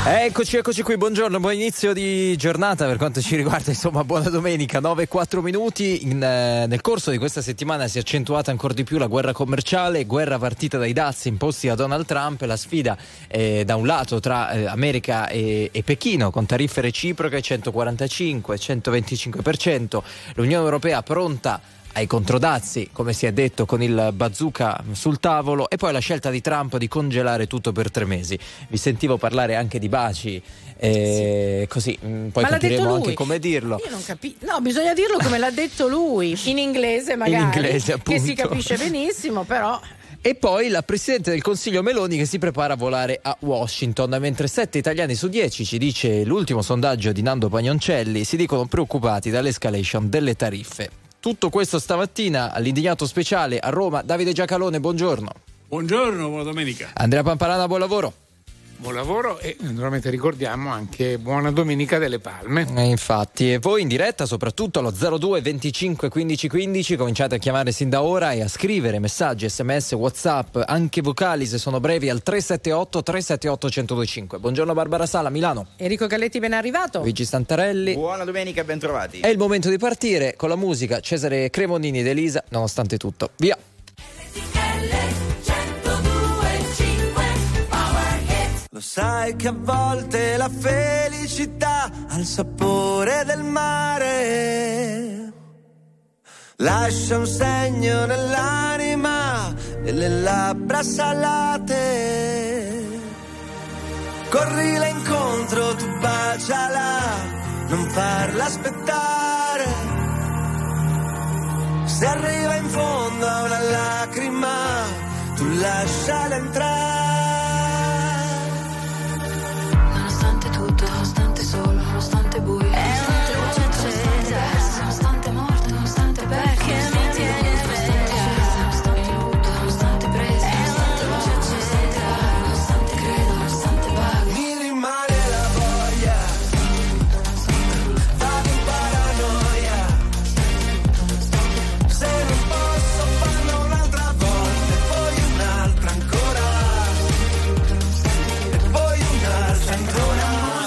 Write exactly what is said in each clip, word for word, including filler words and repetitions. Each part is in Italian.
Eccoci, eccoci qui, buongiorno, buon inizio di giornata per quanto ci riguarda, insomma buona domenica, nove e quattro minuti. In, eh, nel corso di questa settimana si è accentuata ancora di più la guerra commerciale, guerra partita dai dazi imposti da Donald Trump, la sfida eh, da un lato tra eh, America e, e Pechino con tariffe reciproche centoquarantacinque centoventicinque per cento, l'Unione Europea pronta ai controdazi, come si è detto, con il bazooka sul tavolo, e poi la scelta di Trump di congelare tutto per tre mesi. Vi sentivo parlare anche di baci, e sì. Così poi Ma capiremo anche come dirlo. Io non capi- no, bisogna dirlo come l'ha detto lui, in inglese magari, in inglese, appunto, che si capisce benissimo, però. E poi la Presidente del Consiglio Meloni che si prepara a volare a Washington, mentre sette italiani su dieci, ci dice l'ultimo sondaggio di Nando Pagnoncelli, si dicono preoccupati dall'escalation delle tariffe. Tutto questo stamattina all'Indignato Speciale a Roma. Davide Giacalone, buongiorno. Buongiorno, buona domenica. Andrea Pamparana, buon lavoro. Buon lavoro e naturalmente ricordiamo anche buona Domenica delle Palme. E infatti, e voi in diretta soprattutto allo zero due venticinque quindici quindici cominciate a chiamare sin da ora e a scrivere messaggi, sms, whatsapp, anche vocali se sono brevi al tre sette otto tre sette otto uno zero due cinque. Buongiorno Barbara Sala, Milano. Enrico Galletti ben arrivato. Luigi Stantarelli. Buona domenica e ben trovati. È il momento di partire con la musica Cesare Cremonini ed Elisa, nonostante tutto. Via. Lo sai che a volte la felicità ha il sapore del mare, lascia un segno nell'anima e le labbra salate. Corrila incontro, tu baciala, non farla aspettare. Se arriva in fondo a una lacrima, tu lasciala entrare. Nonostante solo, nonostante buio, nonostante luce accesa, nonostante morte, nonostante perché mi tieni in vita, nonostante lutto, nonostante presa, nonostante luce accesa, nonostante credo, nonostante vago, mi rimane la voglia, vado in paranoia, se non posso farlo un'altra volta e poi un'altra ancora, e poi un'altra ancora.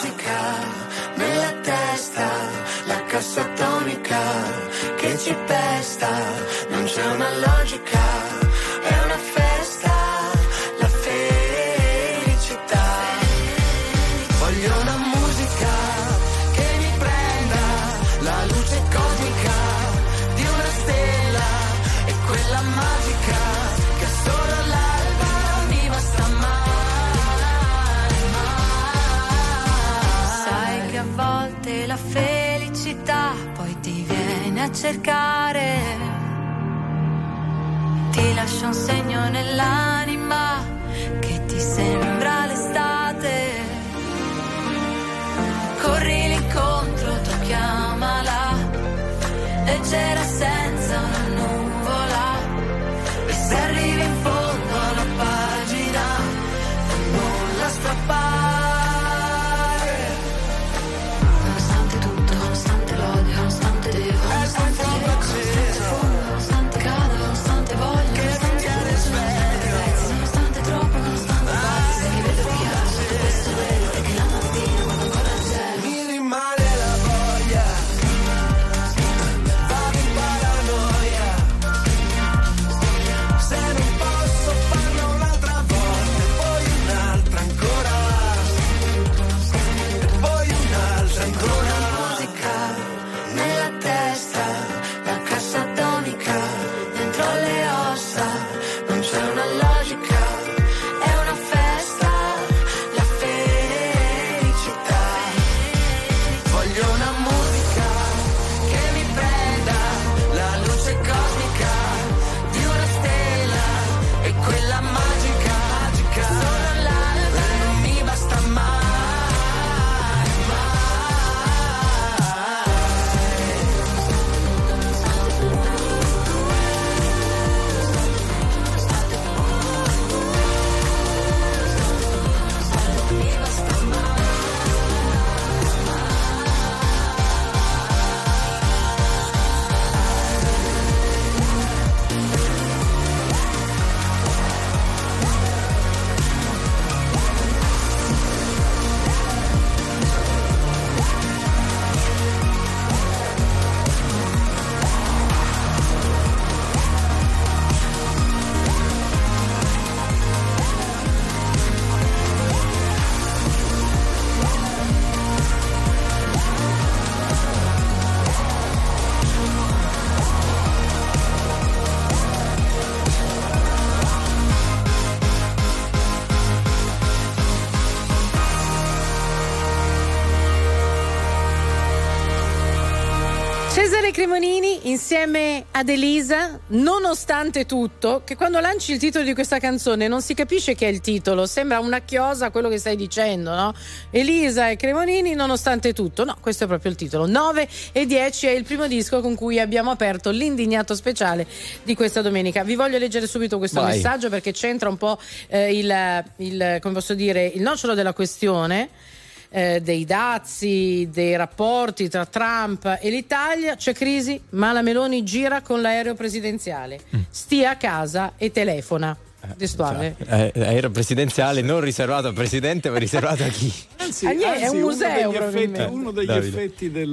La cassa atomica che ci pesta, non c'è una logica, è una festa, la felicità. Voglio una musica che mi prenda la luce cosmica di una stella e quella magica che solo l'alba mi basta mai, mai. Sai che a volte la felicità poi ti viene a cercare, ti lascia un segno nell'anima che ti sembra l'estate. Corri l'incontro, tu chiamala, leggera senza una nuvola, e se arrivi in fondo alla pagina non la strappare. Nonostante devo, nonostante fuoco, nonostante cado, nonostante voglio, nonostante tiene sveglio, nonostante troppo, nonostante basta, che vedo chiaro, tutto questo vero, e che la mattina quando ancora c'è mi rimane la voglia, vado in paranoia, Cremonini insieme ad Elisa, nonostante tutto, che quando lanci il titolo di questa canzone non si capisce che è il titolo, sembra una chiosa quello che stai dicendo, no? Elisa e Cremonini nonostante tutto, no, questo è proprio il titolo. nove e dieci è il primo disco con cui abbiamo aperto l'indignato speciale di questa domenica. Vi voglio leggere subito questo Vai. messaggio perché c'entra un po' eh, il, il, come posso dire, il nocciolo della questione. Eh, dei dazi, dei rapporti tra Trump e l'Italia. C'è crisi, ma la Meloni gira con l'aereo presidenziale, mm. stia a casa e telefona. Testuale. Eh, aereo presidenziale non riservato al presidente, ma riservato a chi? Anzi, Ah, niente, anzi è un uno museo, degli effetti, uno degli Davide. effetti del,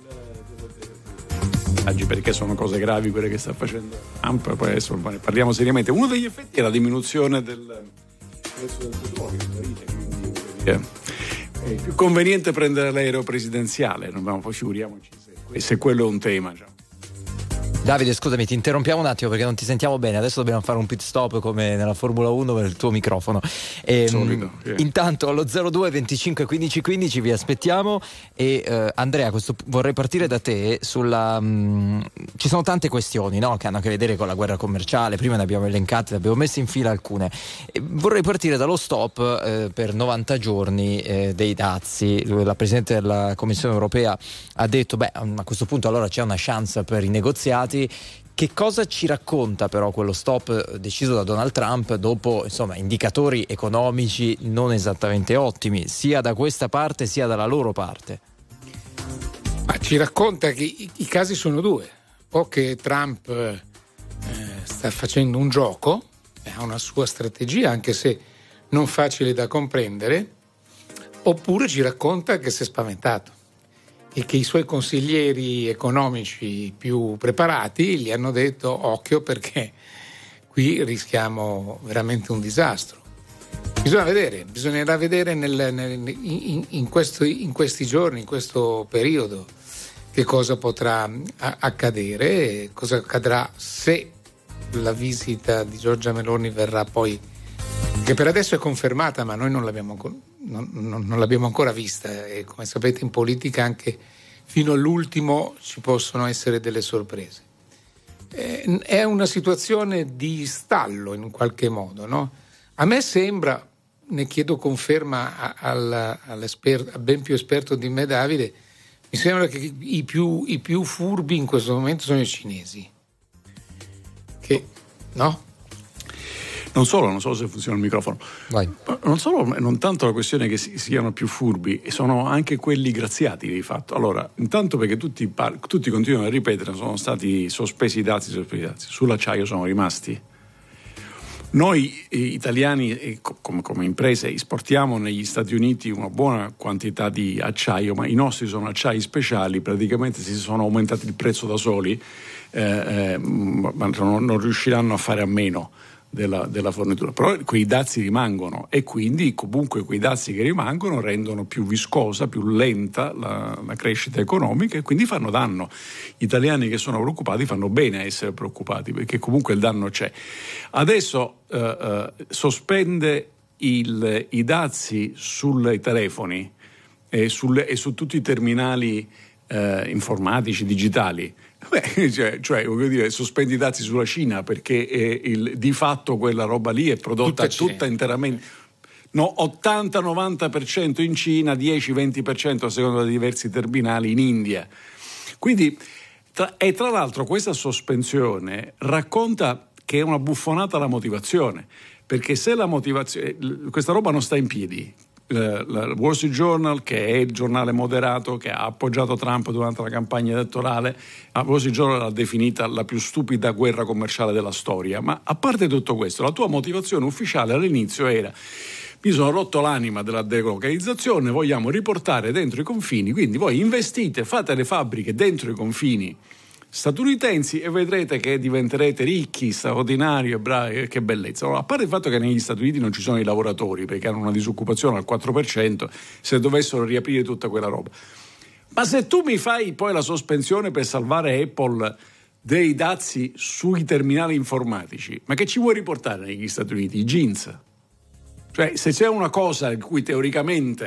del, del perché sono cose gravi quelle che sta facendo Trump, poi adesso ne parliamo seriamente. Uno degli effetti è la diminuzione del prezzo del petrolio, quindi è più conveniente prendere l'aereo presidenziale, non poi figuriamoci se, se quello è un tema. Già. Davide, scusami, ti interrompiamo un attimo perché non ti sentiamo bene. Adesso dobbiamo fare un pit stop come nella Formula uno per il tuo microfono. E, Solito, sì. Intanto allo zero due venticinque quindici quindici vi aspettiamo. E eh, Andrea, questo, vorrei partire da te sulla. Mh, ci sono tante questioni, no, che hanno a che vedere con la guerra commerciale. Prima ne abbiamo elencate, ne abbiamo messe in fila alcune. E vorrei partire dallo stop eh, per novanta giorni eh, dei dazi. La Presidente della Commissione Europea ha detto: beh, a questo punto allora c'è una chance per i negoziati. Che cosa ci racconta però quello stop deciso da Donald Trump dopo, insomma, indicatori economici non esattamente ottimi, sia da questa parte sia dalla loro parte? Ma ci racconta che i, i casi sono due: o che Trump eh, sta facendo un gioco, ha una sua strategia anche se non facile da comprendere, oppure ci racconta che si è spaventato e che i suoi consiglieri economici più preparati gli hanno detto occhio perché qui rischiamo veramente un disastro. Bisogna vedere, bisognerà vedere nel, nel, in, in, questo, in questi giorni, in questo periodo, che cosa potrà a, accadere, cosa accadrà se la visita di Giorgia Meloni verrà poi, che per adesso è confermata ma noi non l'abbiamo Non, non, non l'abbiamo ancora vista e come sapete in politica anche fino all'ultimo ci possono essere delle sorprese. Eh, è una situazione di stallo in un qualche modo, no? A me sembra, ne chiedo conferma a, a, all'esperto, a ben più esperto di me Davide, mi sembra che i più, i più furbi in questo momento sono i cinesi. Che, no? Non solo, non so se funziona il microfono. Vai. Non solo, non tanto la questione che si, siano più furbi, sono anche quelli graziati di fatto. Allora, intanto perché tutti, par- tutti continuano a ripetere, sono stati sospesi i dazi, sospesi i dazi. Sull'acciaio sono rimasti. Noi eh, italiani, eh, come, come imprese, esportiamo negli Stati Uniti una buona quantità di acciaio, ma i nostri sono acciai speciali, praticamente si sono aumentati il prezzo da soli, eh, eh, ma non, non riusciranno a fare a meno Della, della fornitura, però quei dazi rimangono e quindi comunque quei dazi che rimangono rendono più viscosa, più lenta la, la crescita economica e quindi fanno danno. Gli italiani che sono preoccupati fanno bene a essere preoccupati perché comunque il danno c'è. Adesso eh, eh, sospende il, i dazi sui telefoni e, sul, e su tutti i terminali eh, informatici, digitali. Beh, cioè, cioè voglio dire, sospendi i dazi sulla Cina perché eh, il, di fatto quella roba lì è prodotta tutta, tutta interamente, no, ottanta novanta per cento in Cina, dieci venti per cento a seconda di diversi terminali in India. Quindi tra, e tra l'altro questa sospensione racconta che è una buffonata la motivazione, perché se la motivazione, questa roba non sta in piedi. Il Wall Street Journal, che è il giornale moderato che ha appoggiato Trump durante la campagna elettorale, il Wall Street Journal l'ha definita la più stupida guerra commerciale della storia. Ma a parte tutto questo, la tua motivazione ufficiale all'inizio era: mi sono rotto l'anima della delocalizzazione, vogliamo riportare dentro i confini, quindi voi investite, fate le fabbriche dentro i confini statunitensi e vedrete che diventerete ricchi, straordinari e bravi, che bellezza. Allora, a parte il fatto che negli Stati Uniti non ci sono i lavoratori perché hanno una disoccupazione al quattro per cento, se dovessero riaprire tutta quella roba, ma se tu mi fai poi la sospensione per salvare Apple dei dazi sui terminali informatici, ma che ci vuoi riportare negli Stati Uniti? I jeans? Cioè, se c'è una cosa in cui teoricamente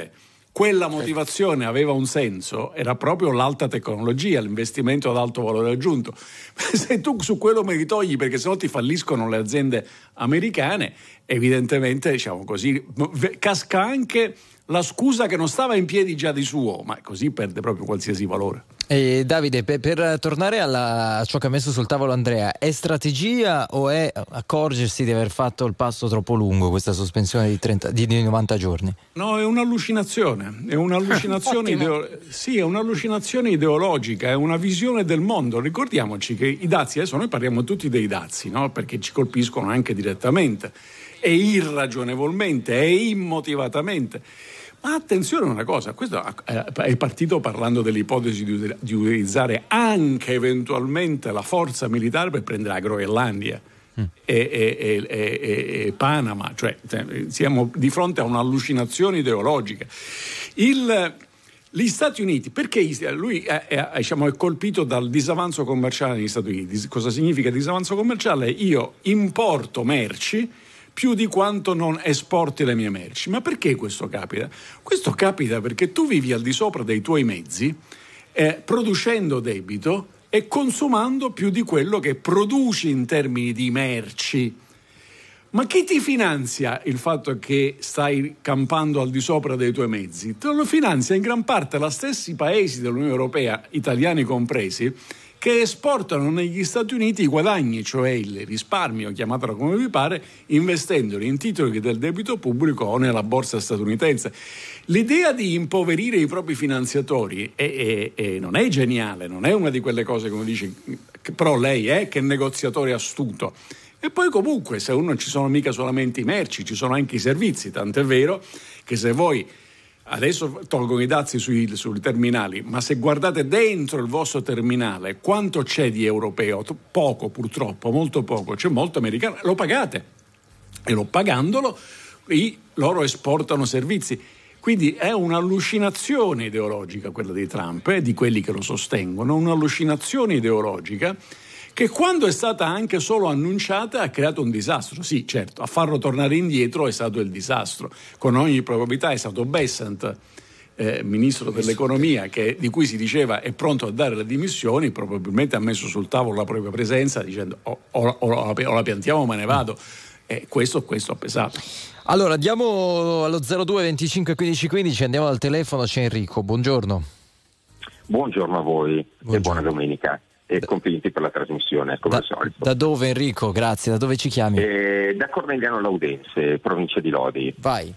quella motivazione aveva un senso, era proprio l'alta tecnologia, l'investimento ad alto valore aggiunto. Se tu su quello me li togli perché sennò ti falliscono le aziende americane, evidentemente, diciamo così, casca anche la scusa che non stava in piedi già di suo, ma così perde proprio qualsiasi valore. E Davide, per, per tornare alla, a ciò che ha messo sul tavolo Andrea, è strategia o è accorgersi di aver fatto il passo troppo lungo, questa sospensione di, trenta, di novanta giorni? No, è un'allucinazione, è un'allucinazione, ideo- sì, è un'allucinazione ideologica, è una visione del mondo. Ricordiamoci che i dazi, adesso noi parliamo tutti dei dazi, no? Perché ci colpiscono anche direttamente, e irragionevolmente, e immotivatamente. Ma attenzione a una cosa, questo è partito parlando dell'ipotesi di, di utilizzare anche eventualmente la forza militare per prendere la Groenlandia mm. e, e, e, e, e Panama, cioè siamo di fronte a un'allucinazione ideologica. Il, gli Stati Uniti, perché lui è, è, diciamo, è colpito dal disavanzo commerciale negli Stati Uniti. Cosa significa disavanzo commerciale? Io importo merci più di quanto non esporti le mie merci. Ma perché questo capita? Questo capita perché tu vivi al di sopra dei tuoi mezzi, eh, producendo debito e consumando più di quello che produci in termini di merci. Ma chi ti finanzia il fatto che stai campando al di sopra dei tuoi mezzi? Te lo finanzia in gran parte gli stessi paesi dell'Unione Europea, italiani compresi, che esportano negli Stati Uniti i guadagni, cioè il risparmio, chiamatelo come vi pare, investendoli in titoli del debito pubblico o nella borsa statunitense. L'idea di impoverire i propri finanziatori è, è, è, non è geniale, non è una di quelle cose, come dice, però lei è che negoziatore astuto. E poi comunque, se uno non ci sono mica solamente i merci, ci sono anche i servizi, tant'è vero che se voi adesso tolgono i dazi sui, sui terminali, ma se guardate dentro il vostro terminale quanto c'è di europeo, poco purtroppo, molto poco, c'è molto americano, lo pagate e lo pagandolo i, loro esportano servizi. Quindi è un'allucinazione ideologica quella di Trump e di quelli che lo sostengono, un'allucinazione ideologica che quando è stata anche solo annunciata ha creato un disastro. Sì, certo, a farlo tornare indietro è stato il disastro. Con ogni probabilità è stato Bessent, eh, ministro dell'economia, che, di cui si diceva è pronto a dare le dimissioni, probabilmente ha messo sul tavolo la propria presenza dicendo o, o, o, o la piantiamo o me ne vado. E questo, questo ha pesato. Allora andiamo allo zero due venticinque quindici quindici, andiamo al telefono, c'è Enrico, buongiorno. Buongiorno a voi. Buongiorno. E buona domenica. E complimenti per la trasmissione, come da, al solito. Da dove, Enrico? Grazie, da dove ci chiami? Eh, da Cornigliano Laudense, provincia di Lodi. Vai.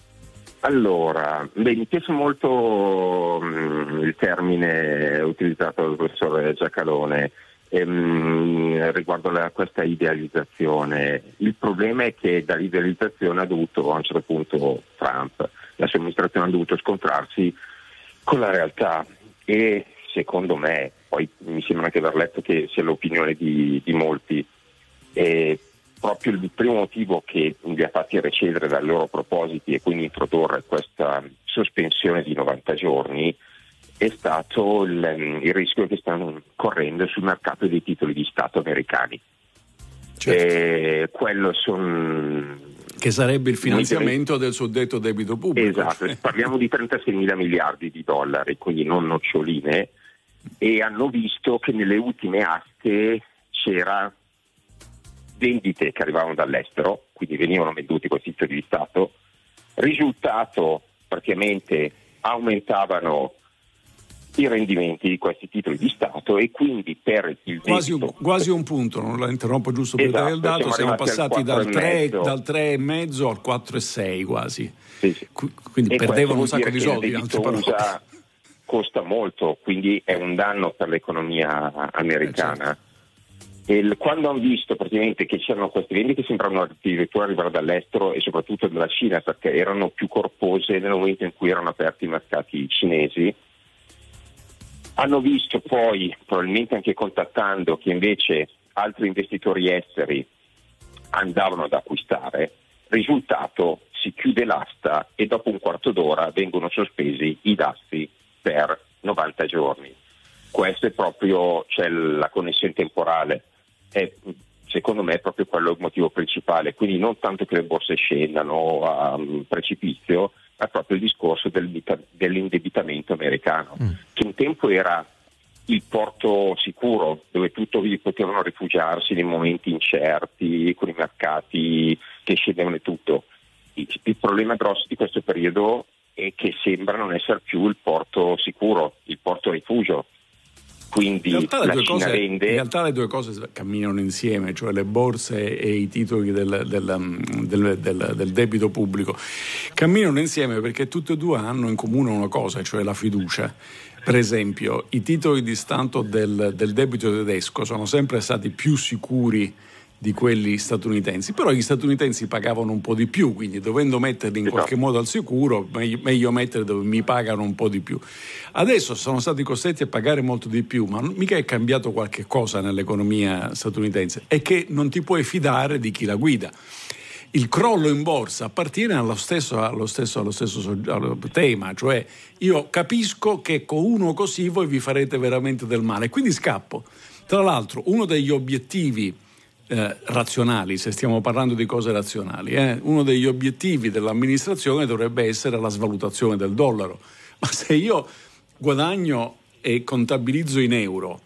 Allora, beh, mi piace molto mh, il termine utilizzato dal professore Giacalone ehm, riguardo a questa idealizzazione. Il problema è che dall'idealizzazione ha dovuto, a un certo punto, Trump, la sua amministrazione ha dovuto scontrarsi con la realtà e secondo me, poi mi sembra anche aver letto che sia l'opinione di, di molti, eh, proprio il primo motivo che li ha fatti recedere dai loro propositi e quindi introdurre questa sospensione di novanta giorni è stato il, il rischio che stanno correndo sul mercato dei titoli di Stato americani. Certo. Eh, quello son, che sarebbe il finanziamento del suddetto debito pubblico. Esatto, parliamo di trentasei mila miliardi di dollari, quindi non noccioline, e hanno visto che nelle ultime aste c'era vendite che arrivavano dall'estero, quindi venivano venduti questi titoli di Stato, risultato praticamente aumentavano i rendimenti di questi titoli di Stato e quindi per il quasi un, debito, quasi un punto, non la interrompo giusto per esatto, dare il dato, siamo, siamo passati dal tre, dal tre virgola cinque al quattro virgola sei quasi, sì, sì. Quindi e perdevano un sacco di soldi. Il debito U S A costa molto, quindi è un danno per l'economia americana. Eh, certo. E il, quando hanno visto praticamente che c'erano queste vendite che sembravano addirittura arrivare dall'estero e soprattutto dalla Cina, perché erano più corpose nel momento in cui erano aperti i mercati cinesi, hanno visto poi, probabilmente anche contattando, che invece altri investitori esteri andavano ad acquistare. Risultato, si chiude l'asta e dopo un quarto d'ora vengono sospesi i dazi per novanta giorni. Questo è proprio, cioè la connessione temporale è, secondo me, è proprio quello il motivo principale, quindi non tanto che le borse scendano a um, precipizio, è proprio il discorso del, dell'indebitamento americano, mm. che un tempo era il porto sicuro, dove tutti potevano rifugiarsi nei momenti incerti, con i mercati che scendevano e tutto. Il, il problema grosso di questo periodo è che sembra non essere più il porto sicuro, il porto rifugio. Quindi in realtà, la le due Cina cose, vende... in realtà le due cose camminano insieme, cioè le borse e i titoli del, del, del, del, del debito pubblico camminano insieme perché tutte e due hanno in comune una cosa, cioè la fiducia. Per esempio, i titoli di Stato del, del debito tedesco sono sempre stati più sicuri di quelli statunitensi, però gli statunitensi pagavano un po' di più, quindi dovendo metterli in qualche modo al sicuro, meglio, meglio mettere dove mi pagano un po' di più. Adesso sono stati costretti a pagare molto di più, ma mica è cambiato qualche cosa nell'economia statunitense, è che non ti puoi fidare di chi la guida. Il crollo in borsa appartiene allo stesso, allo stesso, allo stesso tema, cioè io capisco che con uno così voi vi farete veramente del male, quindi scappo. Tra l'altro uno degli obiettivi eh, razionali, se stiamo parlando di cose razionali, eh, uno degli obiettivi dell'amministrazione dovrebbe essere la svalutazione del dollaro, ma se io guadagno e contabilizzo in euro,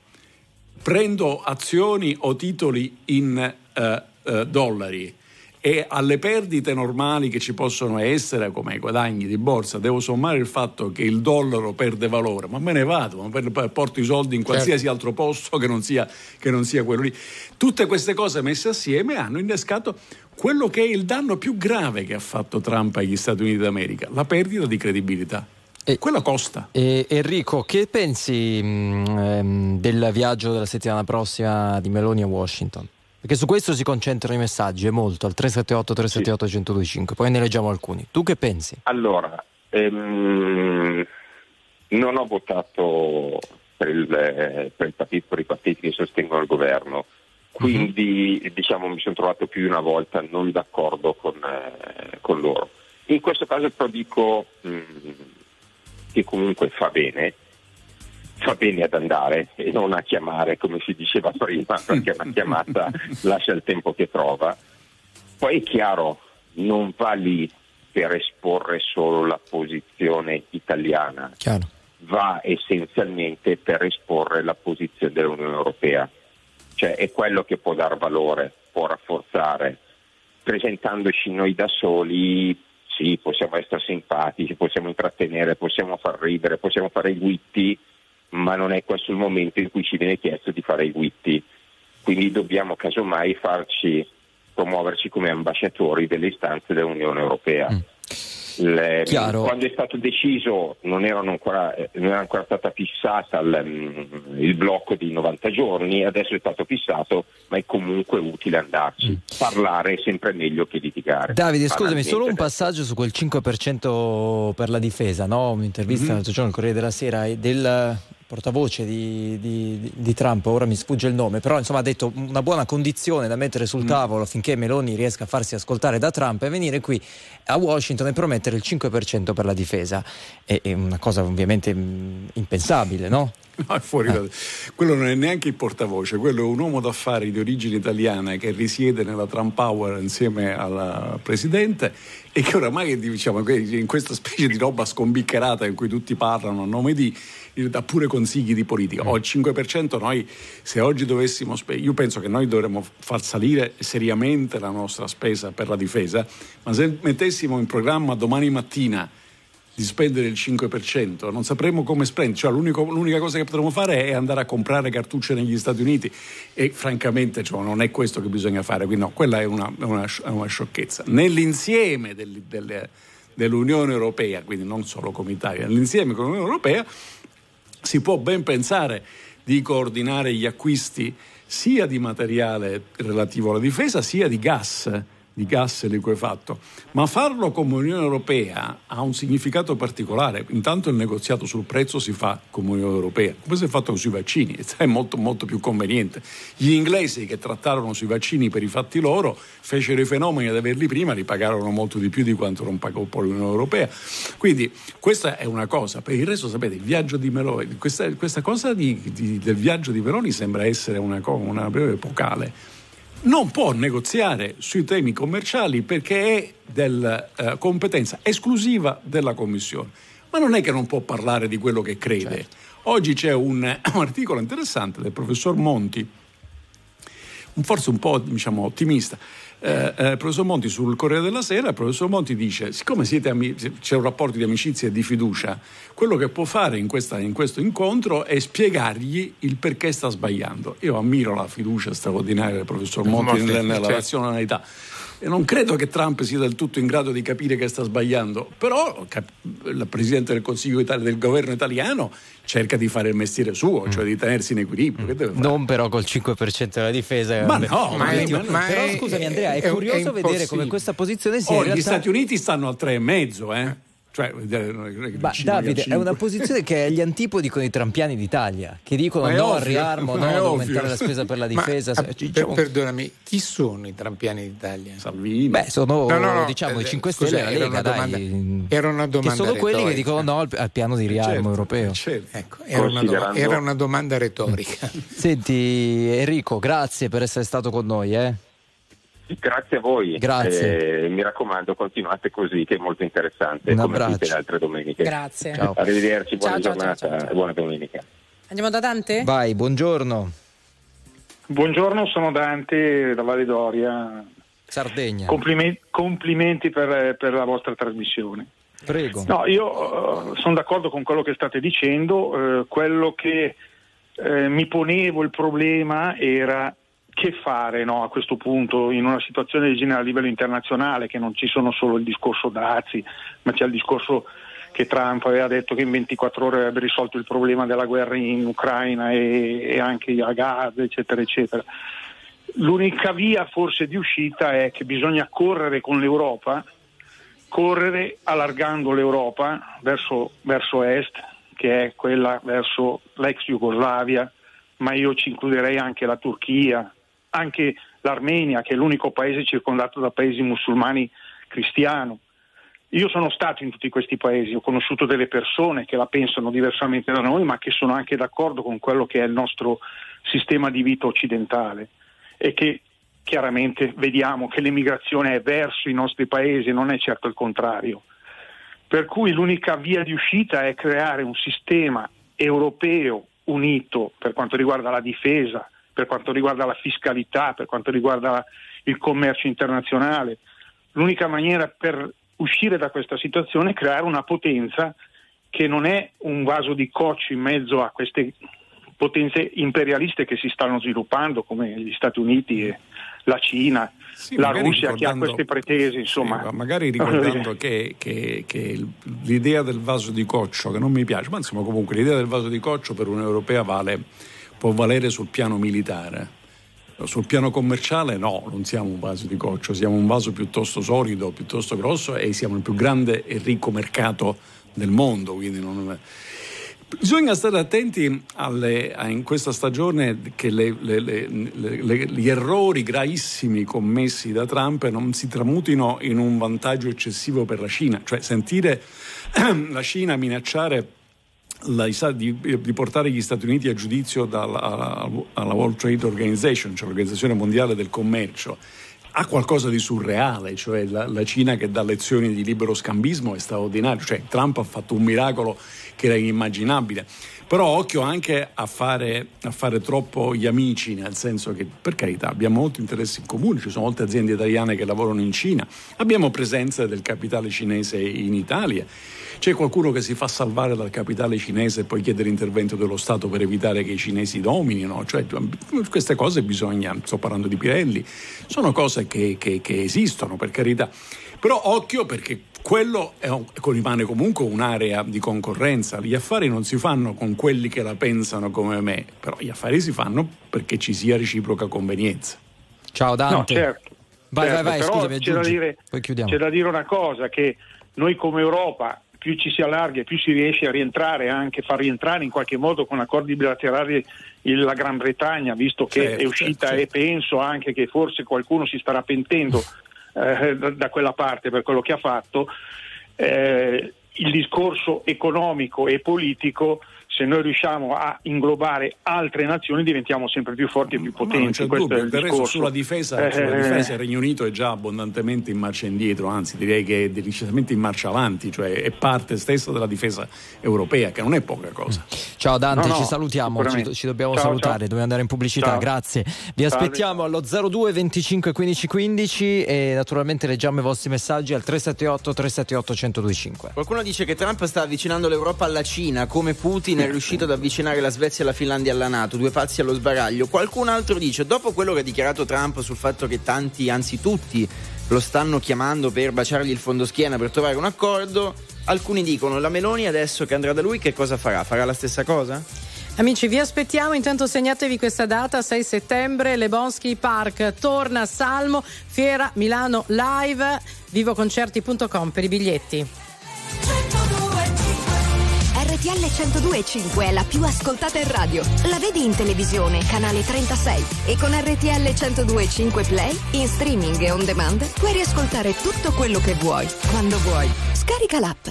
prendo azioni o titoli in eh, eh, dollari, e alle perdite normali che ci possono essere, come ai guadagni di borsa, devo sommare il fatto che il dollaro perde valore, ma me ne vado, ma porto i soldi in qualsiasi certo. altro posto che non sia, che non sia quello lì. Tutte queste cose messe assieme hanno innescato quello che è il danno più grave che ha fatto Trump agli Stati Uniti d'America, la perdita di credibilità. E, Quella costa. E, Enrico, che pensi mh, del viaggio della settimana prossima di Meloni a Washington? Perché su questo si concentrano i messaggi, è molto, al tre sette otto tre sette otto uno zero due cinque, poi ne leggiamo alcuni. Tu che pensi? Allora, ehm, non ho votato per, il, per, il partito, per i partiti che sostengono il governo, quindi mm-hmm. diciamo mi sono trovato più di una volta non d'accordo con, eh, con loro. In questo caso però dico mh, che comunque fa bene, fa bene ad andare e non a chiamare come si diceva prima, perché una chiamata lascia il tempo che trova. Poi è chiaro, non va lì per esporre solo la posizione italiana, chiaro. Va essenzialmente per esporre la posizione dell'Unione Europea, cioè è quello che può dar valore, può rafforzare. Presentandoci noi da soli, sì, possiamo essere simpatici, possiamo intrattenere, possiamo far ridere, possiamo fare i guitti, ma non è questo il momento in cui ci viene chiesto di fare i guitti, quindi dobbiamo casomai farci promuoverci come ambasciatori delle istanze dell'Unione Europea. Mm. Le, quando è stato deciso non, erano ancora, non era ancora stata fissata il, il blocco di novanta giorni, adesso è stato fissato, ma è comunque utile andarci. Mm. Parlare è sempre meglio che litigare. Davide, scusami, solo un passaggio su quel cinque per cento per la difesa, no? Un'intervista mm-hmm. l'altro giorno al Corriere della Sera del portavoce di, di, di Trump, ora mi sfugge il nome, però insomma ha detto una buona condizione da mettere sul tavolo mm. affinché Meloni riesca a farsi ascoltare da Trump è venire qui a Washington e promettere il cinque per cento per la difesa. È, è una cosa ovviamente mh, impensabile, no? No, è fuori eh. da... Quello non è neanche il portavoce, quello è un uomo d'affari di origine italiana che risiede nella Trump Tower insieme al presidente e che oramai, diciamo, in questa specie di roba scombiccherata in cui tutti parlano a nome di, dà pure consigli di politica. O il cinque per cento noi, se oggi dovessimo spe- io penso che noi dovremmo far salire seriamente la nostra spesa per la difesa, ma se mettessimo in programma domani mattina di spendere il cinque per cento non sapremo come spendere, cioè l'unico, l'unica cosa che potremmo fare è andare a comprare cartucce negli Stati Uniti e francamente cioè, non è questo che bisogna fare, quindi no, quella è una, una, una sciocchezza. Nell'insieme del, del, dell'Unione Europea, quindi non solo come Italia, nell'insieme con l'Unione Europea si può ben pensare di coordinare gli acquisti sia di materiale relativo alla difesa sia di gas di gas liquefatto, ma farlo come Unione Europea ha un significato particolare. Intanto il negoziato sul prezzo si fa come Unione Europea, come si è fatto sui vaccini, è molto molto più conveniente. Gli inglesi che trattarono sui vaccini per i fatti loro fecero i fenomeni ad averli prima, li pagarono molto di più di quanto non pagò poi l'Unione Europea. Quindi questa è una cosa. Per il resto sapete, il viaggio di Meloni, questa, questa cosa di, di, del viaggio di Meloni sembra essere una, una breve epocale. non può negoziare sui temi commerciali perché è della uh, competenza esclusiva della Commissione. Ma non è che non può parlare di quello che crede. Certo. Oggi c'è un, un articolo interessante del professor Monti, forse un po' diciamo ottimista, eh, eh, professor Monti sul Corriere della Sera. Il professor Monti dice: siccome siete ami- c'è un rapporto di amicizia e di fiducia, quello che può fare in, questa, in questo incontro è spiegargli il perché sta sbagliando. Io ammiro la fiducia straordinaria del professor Monti nella, nella certo. razionalità. E non credo che Trump sia del tutto in grado di capire che sta sbagliando, però cap- il Presidente del Consiglio Italia, del governo italiano cerca di fare il mestiere suo, mm. cioè di tenersi in equilibrio. Che deve fare? Non però col cinque per cento della difesa. Ma no, ma è, ma ma però è, scusami Andrea, è, è curioso è vedere come questa posizione sia oh, in realtà... Gli Stati Uniti stanno al tre e mezzo, eh? Cioè, ma Davide, è una posizione che è agli antipodi con i trampiani d'Italia, che dicono no ovvio, al riarmo, no ad aumentare la spesa per la difesa. Ma, diciamo... per, perdonami, chi sono i trampiani d'Italia? Salvini. Beh, sono no, no, no, diciamo eh, i cinque Stelle e la Lega, domanda, dai. Era una domanda che sono retorica. quelli che dicono no al, al piano di riarmo certo, europeo. Certo. Ecco, era, una domanda, era una domanda retorica. Senti Enrico, grazie per essere stato con noi, eh. Grazie a voi. Grazie. Eh, mi raccomando, continuate così, che è molto interessante. Un come abbraccio. tutte le altre domeniche. Grazie. Ciao. Arrivederci, buona Ciao, ciao, giornata ciao, ciao, ciao. e buona domenica. Andiamo da Dante? Vai, buongiorno. Buongiorno, sono Dante da Valle d'Oria. Sardegna. Complimenti, complimenti per, per la vostra trasmissione. Prego. No, io uh, sono d'accordo con quello che state dicendo. Uh, quello che uh, mi ponevo il problema era che fare, no, a questo punto in una situazione del genere a livello internazionale, che non ci sono solo il discorso dazi, ma c'è il discorso che Trump aveva detto che in ventiquattro ore avrebbe risolto il problema della guerra in Ucraina e, e anche a Gaza, eccetera, eccetera. L'unica via forse di uscita è che bisogna correre con l'Europa, correre allargando l'Europa verso, verso est, che è quella verso l'ex Jugoslavia, ma io ci includerei anche la Turchia, anche l'Armenia, che è l'unico paese circondato da paesi musulmani cristiano. Io sono stato in tutti questi paesi, ho conosciuto delle persone che la pensano diversamente da noi, ma che sono anche d'accordo con quello che è il nostro sistema di vita occidentale e che chiaramente vediamo che l'emigrazione è verso i nostri paesi, non è certo il contrario. Per cui l'unica via di uscita è creare un sistema europeo unito per quanto riguarda la difesa, per quanto riguarda la fiscalità, per quanto riguarda il commercio internazionale. L'unica maniera per uscire da questa situazione è creare una potenza che non è un vaso di coccio in mezzo a queste potenze imperialiste che si stanno sviluppando, come gli Stati Uniti e la Cina, sì, la Russia che ha queste pretese, insomma. Sì, magari ricordando che, che, che l'idea del vaso di coccio, che non mi piace, ma insomma comunque l'idea del vaso di coccio per un'Unione Europea vale, può valere sul piano militare. Sul piano commerciale no, non siamo un vaso di coccio, siamo un vaso piuttosto solido, piuttosto grosso e siamo il più grande e ricco mercato del mondo, quindi non... Bisogna stare attenti alle, a, in questa stagione che le, le, le, le, gli errori gravissimi commessi da Trump non si tramutino in un vantaggio eccessivo per la Cina, cioè sentire la Cina minacciare la, di, di portare gli Stati Uniti a giudizio dalla, alla World Trade Organization, cioè l'Organizzazione Mondiale del Commercio, ha qualcosa di surreale, cioè la, la Cina che dà lezioni di libero scambismo è straordinario, cioè Trump ha fatto un miracolo che era inimmaginabile, però occhio anche a fare, a fare troppo gli amici, nel senso che per carità abbiamo molti interessi in comune, ci sono molte aziende italiane che lavorano in Cina, abbiamo presenza del capitale cinese in Italia, c'è qualcuno che si fa salvare dal capitale cinese e poi chiede l'intervento dello Stato per evitare che i cinesi dominino, cioè queste cose bisogna, sto parlando di Pirelli, sono cose che, che, che esistono per carità, però occhio perché quello è, rimane comunque un'area di concorrenza, gli affari non si fanno con quelli che la pensano come me, però gli affari si fanno perché ci sia reciproca convenienza. Ciao Dante. No, certo, vai, certo, vai, vai, però scusami, c'è da, dire, poi chiudiamo. C'è da dire una cosa, che noi come Europa più ci si allarga e più si riesce a rientrare, anche far rientrare in qualche modo con accordi bilaterali la Gran Bretagna, visto che certo, è uscita certo, certo. E penso anche che forse qualcuno si starà pentendo eh, da, da quella parte per quello che ha fatto, eh, il discorso economico e politico se noi riusciamo a inglobare altre nazioni diventiamo sempre più forti e più potenti. No, non c'è Questo dubbio. è il Del resto discorso. sulla difesa, Eh, sulla difesa il Regno Unito è già abbondantemente in marcia indietro, anzi direi che è decisamente in marcia avanti, cioè è parte stessa della difesa europea, che non è poca cosa. Ciao Dante, No, no, ci salutiamo, ci, ci dobbiamo ciao, salutare, ciao. dobbiamo andare in pubblicità, Ciao. grazie. Vi aspettiamo Salve. allo zero due venticinque quindici quindici e naturalmente leggiamo i vostri messaggi al tre sette otto tre sette otto uno zero due cinque. Qualcuno dice che Trump sta avvicinando l'Europa alla Cina, come Putin è riuscito ad avvicinare la Svezia e la Finlandia alla NATO, due pazzi allo sbaraglio. Qualcun altro dice, dopo quello che ha dichiarato Trump sul fatto che tanti, anzi tutti, lo stanno chiamando per baciargli il fondoschiena per trovare un accordo, alcuni dicono, la Meloni adesso che andrà da lui che cosa farà? Farà la stessa cosa? Amici, vi aspettiamo, intanto segnatevi questa data, sei settembre, Lebonsky Park, torna Salmo, Fiera Milano Live, vivoconcerti punto com per i biglietti. R T L centodue e cinque è la più ascoltata in radio. La vedi in televisione, canale trentasei, e con R T L centodue e cinque Play, in streaming e on demand, puoi riascoltare tutto quello che vuoi, quando vuoi. Scarica l'app.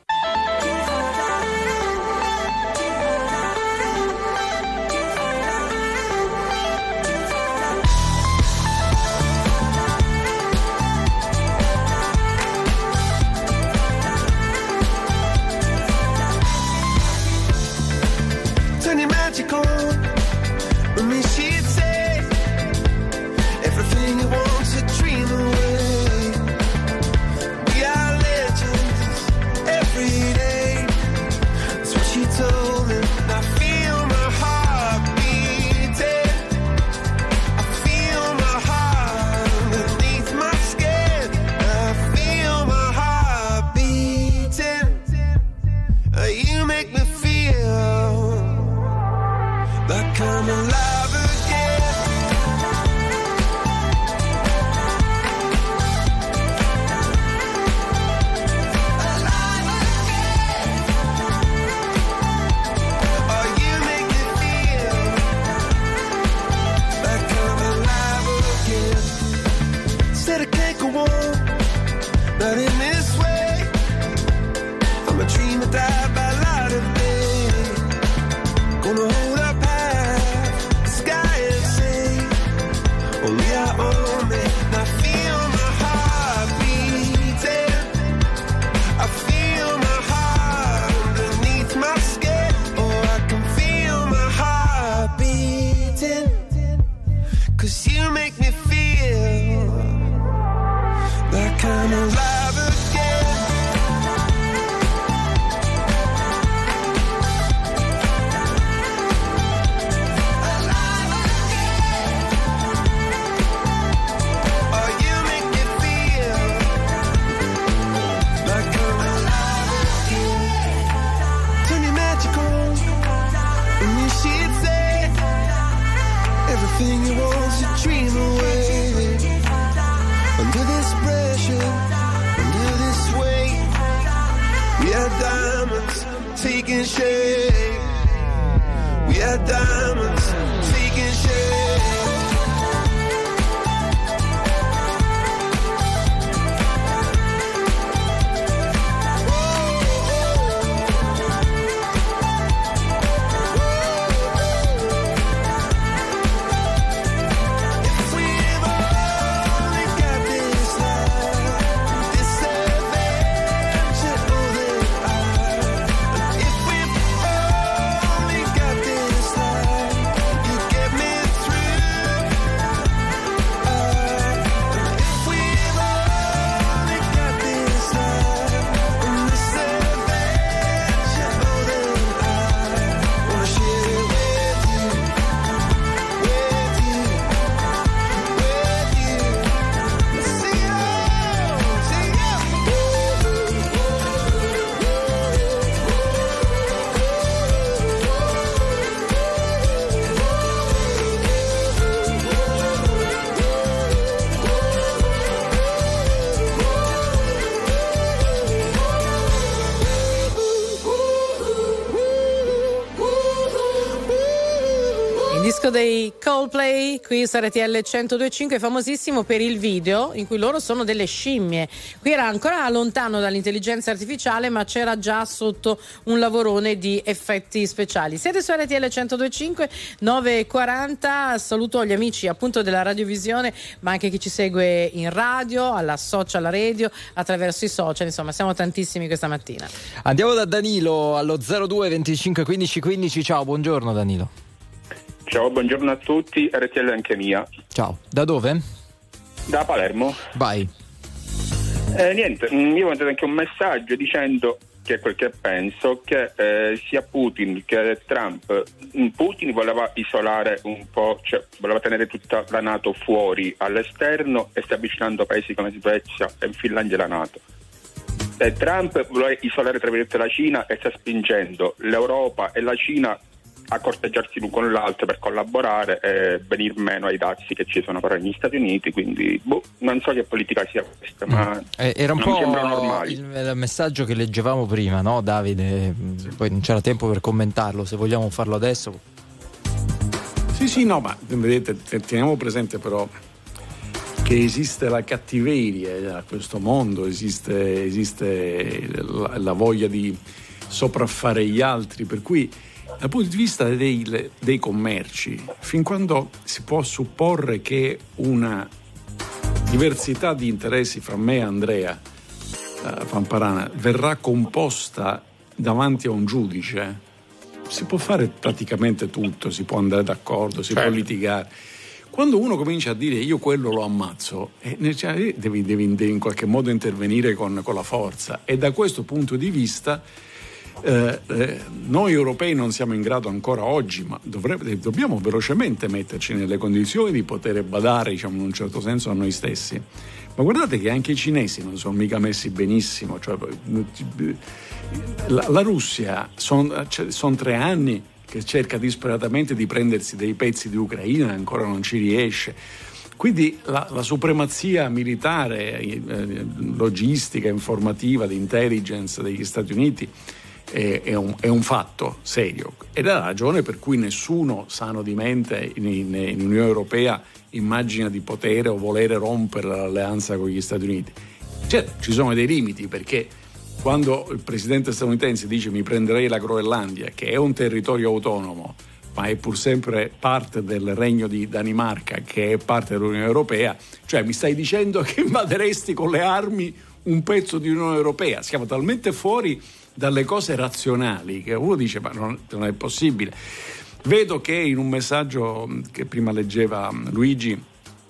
Turn your magic on with me, she'd say everything you want to dream away. We are legends every day. That's what she told me. I feel my heart beating. I feel my heart underneath my skin. I feel my heart beating. You make me feel like I'm alive again. Alive again. Oh, you make me feel like I'm alive again. Said I can't go on, not in this way. I'm a dreamer, die by light of day. Gonna hold up the sky and say, oh, we are on it. I feel my heart beating. I feel my heart underneath my skin. Oh, I can feel my heart beating. Cause you make me feel like I'm alive again. Everything you want to dream away. Under this pressure, under this weight, we are diamonds taking shape. We are diamonds taking shape. If we've only got this life, disco dei Coldplay qui su R T L centodue e cinque, famosissimo per il video in cui loro sono delle scimmie. Qui era ancora lontano dall'intelligenza artificiale, ma c'era già sotto un lavorone di effetti speciali. Siete su R T L centodue e cinque, nove e quaranta. Saluto gli amici appunto della radiovisione, ma anche chi ci segue in radio, alla social radio, attraverso i social. Insomma, siamo tantissimi questa mattina. Andiamo da Danilo allo zero due venticinque quindici quindici. Ciao, buongiorno Danilo. Ciao, buongiorno a tutti, R T L anche mia. Ciao, da dove? Da Palermo. Vai. Eh, niente, io ho mandato anche un messaggio dicendo che è quel che penso, che eh, sia Putin che Trump, Putin voleva isolare un po', cioè voleva tenere tutta la NATO fuori all'esterno e sta avvicinando paesi come Svezia e Finlandia alla NATO. E Trump voleva isolare tra virgolette la Cina e sta spingendo l'Europa e la Cina a corteggiarsi l'un con l'altro per collaborare e venir meno ai dazi che ci sono per gli Stati Uniti, quindi boh, non so che politica sia questa, ma eh, era un non po' mi sembra normale. Il, il messaggio che leggevamo prima, no Davide? Sì. Poi non c'era tempo per commentarlo, se vogliamo farlo adesso. Sì, sì, no, ma vedete, teniamo presente però che esiste la cattiveria a questo mondo, esiste, esiste la, la voglia di sopraffare gli altri, per cui dal punto di vista dei, dei commerci, fin quando si può supporre che una diversità di interessi fra me e Andrea uh, Pamparana verrà composta davanti a un giudice, si può fare praticamente tutto, si può andare d'accordo, si certo. può litigare. Quando uno comincia a dire io quello lo ammazzo, eh, devi, devi, devi in qualche modo intervenire con, con la forza, e da questo punto di vista Eh, eh, noi europei non siamo in grado ancora oggi, ma dovrebbe, dobbiamo velocemente metterci nelle condizioni di poter badare, diciamo, in un certo senso a noi stessi. Ma guardate che anche i cinesi non sono mica messi benissimo, cioè, la, la Russia sono son tre anni che cerca disperatamente di prendersi dei pezzi di Ucraina e ancora non ci riesce. Quindi la, la supremazia militare, eh, logistica, informativa, di intelligence degli Stati Uniti È, è, un, è un fatto serio, ed è la ragione per cui nessuno sano di mente in, in, in Unione Europea immagina di potere o volere rompere l'alleanza con gli Stati Uniti. Certo, ci sono dei limiti, perché quando il presidente statunitense dice mi prenderei la Groenlandia, che è un territorio autonomo ma è pur sempre parte del regno di Danimarca, che è parte dell'Unione Europea, cioè mi stai dicendo che invaderesti con le armi un pezzo di Unione Europea? Siamo talmente fuori dalle cose razionali che uno dice ma non, non è possibile. Vedo che in un messaggio che prima leggeva Luigi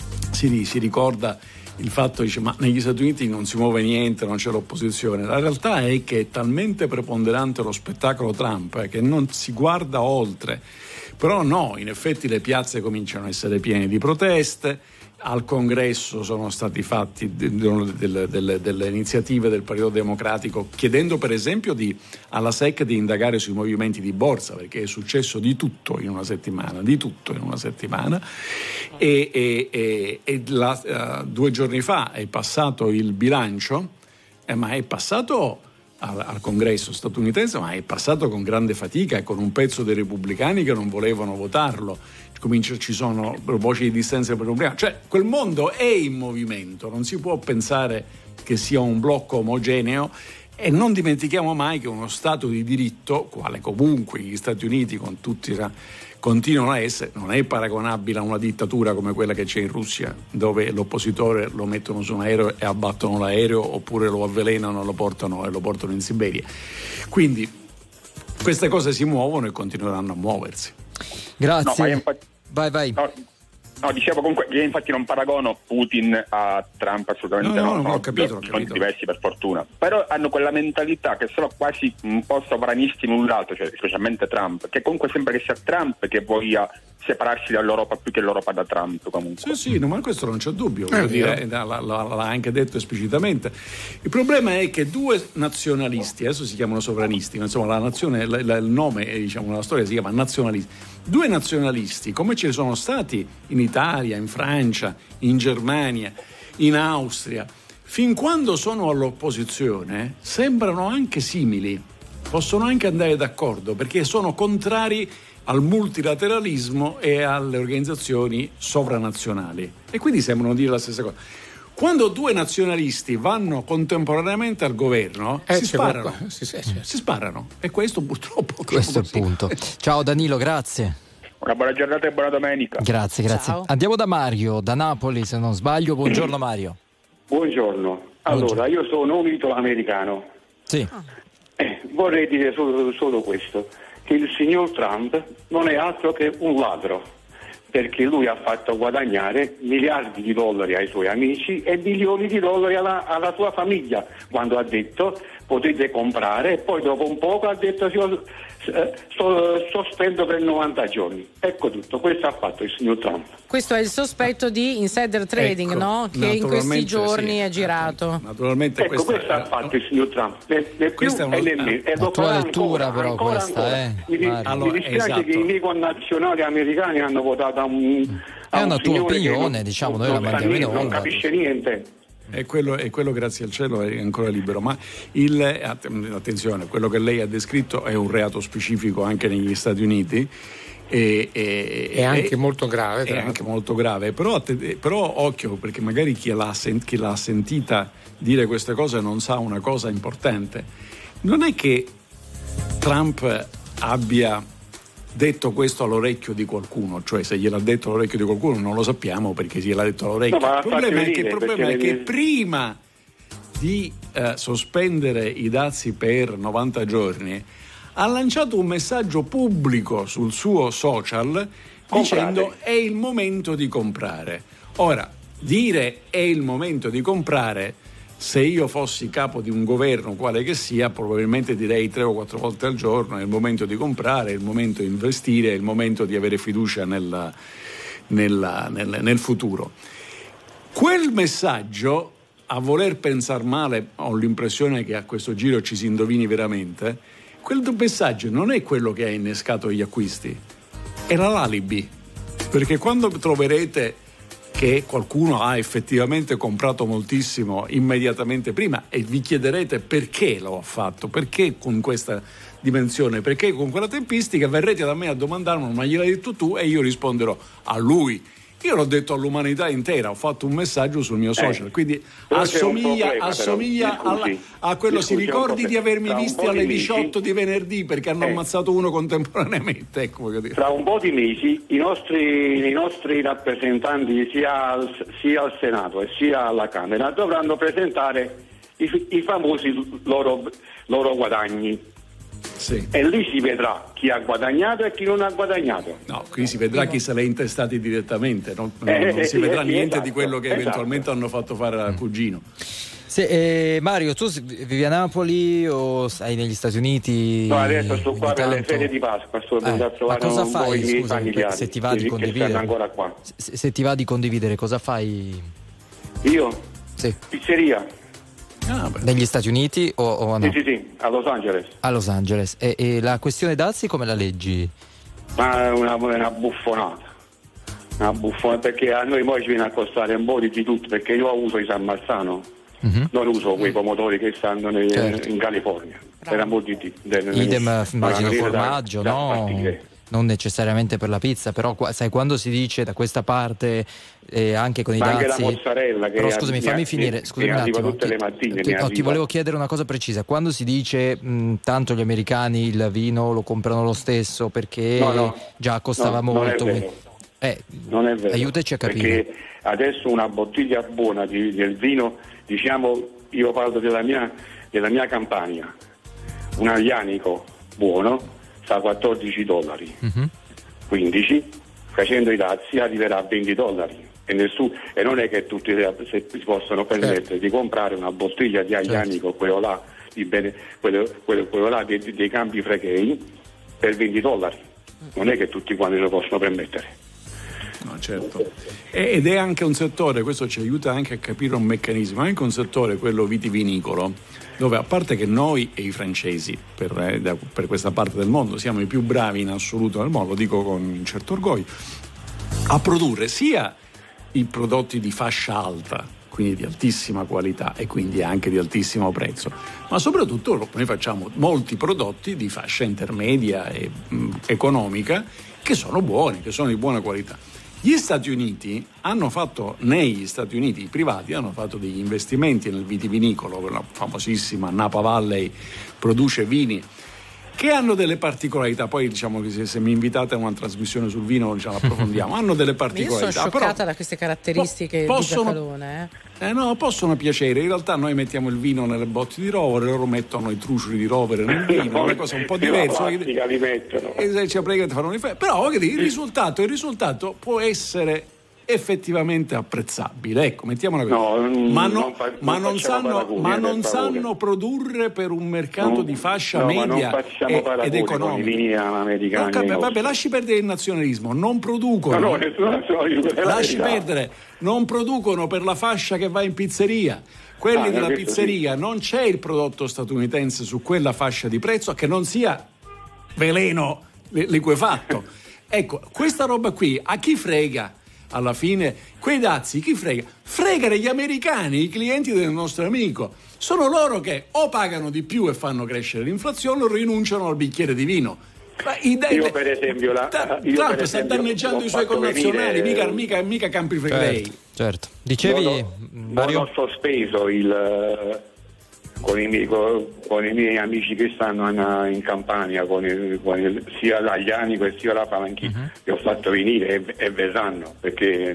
si, si ricorda il fatto, dice ma negli Stati Uniti non si muove niente, non c'è l'opposizione. La realtà è che è talmente preponderante lo spettacolo Trump eh, che non si guarda oltre. Però no, in effetti le piazze cominciano a essere piene di proteste. Al congresso sono stati fatti delle, delle, delle, delle iniziative del Partito Democratico chiedendo per esempio di, alla S E C di indagare sui movimenti di borsa, perché è successo di tutto in una settimana, di tutto in una settimana e, e, e, e la, uh, due giorni fa è passato il bilancio, eh, ma è passato al, al congresso statunitense, ma è passato con grande fatica e con un pezzo dei repubblicani che non volevano votarlo. Comincia, ci sono voci di dissenso per un cioè quel mondo è in movimento, non si può pensare che sia un blocco omogeneo, e non dimentichiamo mai che uno Stato di diritto, quale comunque gli Stati Uniti con tutti continuano a essere, non è paragonabile a una dittatura come quella che c'è in Russia, dove l'oppositore lo mettono su un aereo e abbattono l'aereo, oppure lo avvelenano e lo portano, e lo portano in Siberia. Quindi queste cose si muovono e continueranno a muoversi. Grazie. No, ma infatti, vai, vai. No, no, dicevo comunque, io infatti non paragono Putin a Trump, assolutamente no. no, no, no ho capito, ho sono capito. diversi per fortuna, però hanno quella mentalità che sono quasi un po' sovranisti l'un l'altro, cioè specialmente Trump, che comunque sembra che sia Trump che voglia separarsi dall'Europa più che l'Europa da Trump comunque. Sì, sì, no, ma questo non c'è dubbio, voglio dire, l'ha, l'ha, l'ha anche detto esplicitamente. Il problema è che due nazionalisti, adesso si chiamano sovranisti, ma insomma la nazione, la, la, il nome, diciamo, la storia si chiama nazionalisti. Due nazionalisti, come ci sono stati in Italia, in Francia, in Germania, in Austria, fin quando sono all'opposizione, sembrano anche simili, possono anche andare d'accordo, perché sono contrari al multilateralismo e alle organizzazioni sovranazionali, e quindi sembrano dire la stessa cosa. Quando due nazionalisti vanno contemporaneamente al governo, eh, si, sparano. Sì, sì, sì. si sparano e questo purtroppo questo è il punto. Ciao Danilo, grazie. Una buona giornata e buona domenica. Grazie, grazie. Ciao. Andiamo da Mario, da Napoli se non sbaglio. Buongiorno Mario. Buongiorno. Allora, io sono un italo-americano. Sì. Eh, vorrei dire solo, solo questo, che il signor Trump non è altro che un ladro, perché lui ha fatto guadagnare miliardi di dollari ai suoi amici e milioni di dollari alla, alla sua famiglia, quando ha detto potete comprare, e poi dopo un poco ha detto io eh, sto, sospendo per novanta giorni. Ecco tutto, questo ha fatto il signor Trump. Questo è il sospetto di insider trading, Ecco, no? Che in questi giorni sì, è girato. Naturalmente Ecco, questa, questo ha fatto il signor Trump, né, né più Questa è una- e né meno. E la lo tua farà lettura ancora, però ancora, questa, ancora. eh, Mi, di- Mario. Allora, mi dispiace esatto. che i miei connazionali americani hanno votato a un a È un una tua signore che opinione, non- diciamo, non noi la sa mandiamo in niente, non onda. capisce niente. E quello, e quello grazie al cielo è ancora libero, ma il, attenzione, quello che lei ha descritto è un reato specifico anche negli Stati Uniti e, e, È anche e- molto grave, tra è l'altro. anche molto grave, però, atten- però occhio, perché magari chi l'ha, sen- chi l'ha sentita dire queste cose non sa una cosa importante. Non è che Trump abbia detto questo all'orecchio di qualcuno, cioè se gliel'ha detto all'orecchio di qualcuno non lo sappiamo perché gliel'ha detto all'orecchio. No, ma il problema, è che, il venire, problema è perché che le- prima di eh, sospendere i dazi per novanta giorni ha lanciato un messaggio pubblico sul suo social dicendo è il momento di comprare. Ora, dire è il momento di comprare, se io fossi capo di un governo quale che sia, probabilmente direi tre o quattro volte al giorno è il momento di comprare, è il momento di investire, è il momento di avere fiducia nella, nella, nel, nel futuro. Quel messaggio, a voler pensare male, ho l'impressione che a questo giro ci si indovini veramente, quel messaggio non è quello che ha innescato gli acquisti, era l'alibi, perché quando troverete che qualcuno ha effettivamente comprato moltissimo immediatamente prima e vi chiederete perché lo ha fatto, perché con questa dimensione, perché con quella tempistica, verrete da me a domandarmi ma gliel'hai detto tu, e io risponderò a lui. Io l'ho detto all'umanità intera, ho fatto un messaggio sul mio social, Eh, quindi però c'è un assomiglia, problema, però. assomiglia Mi scusi, alla- a quello. mi Si scusi, ricordi un di problema. avermi Tra un visti po' alle di mesi- diciotto di venerdì perché hanno Eh. ammazzato uno contemporaneamente, ecco, voglio dire. Tra un po' di mesi i nostri, i nostri rappresentanti sia al, sia al Senato e sia alla Camera dovranno presentare i, i famosi loro, loro guadagni. Sì. E lì si vedrà chi ha guadagnato e chi non ha guadagnato. No, qui si vedrà chi se l'è intestati direttamente, non, non- Eh, non si eh, vedrà eh, niente esatto, di quello che esatto. eventualmente hanno fatto fare al cugino. Se, eh, Mario, tu vivi a Napoli o sei negli Stati Uniti? No, adesso sto qua Ogni per le tanto? ferie di Pasqua, sto Eh, andando a ma trovare cosa un po' fai, i miei scusami, familiari se ti va di che- che condividere? stanno ancora qua. Se, se ti va di condividere, cosa fai? Io? Sì. Pizzeria. Ah, beh. Negli Stati Uniti o, o no? Sì, sì, sì, a Los Angeles. A Los Angeles. E, e la questione dazi come la leggi? Ma è una, una buffonata. Una buffonata, perché a noi poi ci viene a costare un po' di tutto, perché io uso i San Marzano, Mhm. non uso quei pomodori che stanno nei- Certo. in California. Era un po' di di- del- Idem, una immagino lira da- formaggio, da no? spartire. Non necessariamente per la pizza, però qua- sai quando si dice da questa parte eh, anche con i Ma anche dazi. la mozzarella che Però è- scusami, mi fammi a- finire, mi- scusami mi un arriva attimo. tutte le Ti- mattine, ti, mi no, ti arriva. volevo chiedere una cosa precisa. Quando si dice mh, tanto gli americani il vino lo comprano lo stesso perché No, no. già costava No, non è molto. vero. Eh, Non è vero. aiutaci a capire. Perché adesso una bottiglia buona di, del vino, diciamo, io parlo della mia, della mia campagna, un aglianico buono sta a quattordici dollari, Mhm. quindici, facendo i dazi arriverà a venti dollari. E, nessuno, e non è che tutti se, si possono permettere di comprare una bottiglia di aglianico, quello là, di bene, quello, quello, quello là dei, dei campi freghei, per venti dollari. Non è che tutti quanti lo possono permettere. No, certo. E- Ed è anche un settore, questo ci aiuta anche a capire un meccanismo, è anche un settore, quello vitivinicolo, dove a parte che noi e i francesi per, eh, da- per questa parte del mondo siamo i più bravi in assoluto nel mondo, lo dico con un certo orgoglio, a produrre sia i prodotti di fascia alta, quindi di altissima qualità e quindi anche di altissimo prezzo, ma soprattutto noi facciamo molti prodotti di fascia intermedia e mh, economica che sono buoni, che sono di buona qualità. Gli Stati Uniti hanno fatto, negli Stati Uniti i privati hanno fatto degli investimenti nel vitivinicolo, quella famosissima Napa Valley produce vini che hanno delle particolarità. Poi diciamo che se, se mi invitate a una trasmissione sul vino, diciamo, approfondiamo. Hanno delle particolarità. Io sono scioccata però, da queste caratteristiche po- possono, di Giacalone. Eh. Eh no, possono piacere. In realtà noi mettiamo il vino nelle botti di rovere, loro mettono i trucioli di rovere nel vino, una cosa un po' diversa. La plastica li mettono. E cioè, praticamente fanno un effetto. Però il risultato, il risultato può essere effettivamente apprezzabile, ecco, mettiamola così. No, ma, no, non fa, ma non non sanno, paragoni, ma eh, non per sanno produrre per un mercato no, di fascia no, media ma non facciamo e, ed economica. Americani, Vabbè, vabbè, lasci perdere il nazionalismo, non producono. No, no, nessuno, no, io, lasci verità. perdere, non producono per la fascia che va in pizzeria. Quelli ah, della pizzeria sì. Non c'è il prodotto statunitense su quella fascia di prezzo che non sia veleno liquefatto. Ecco, questa roba qui a chi frega? Alla fine quei dazi chi frega? Fregano gli americani, i clienti del nostro amico. Sono loro che o pagano di più e fanno crescere l'inflazione o rinunciano al bicchiere di vino. Io io per esempio la, Trump io sta per esempio, danneggiando i suoi connazionali, venire, mica, mica, mica Campi Flegrei. Certo, certo. Dicevi, non ho, Mario? non ho sospeso il con i, miei, con, con i miei amici che stanno in, in Campania, con il, con il, sia l'Aglianico sia la Palanchina, uh-huh. Li ho fatto venire e, e verranno perché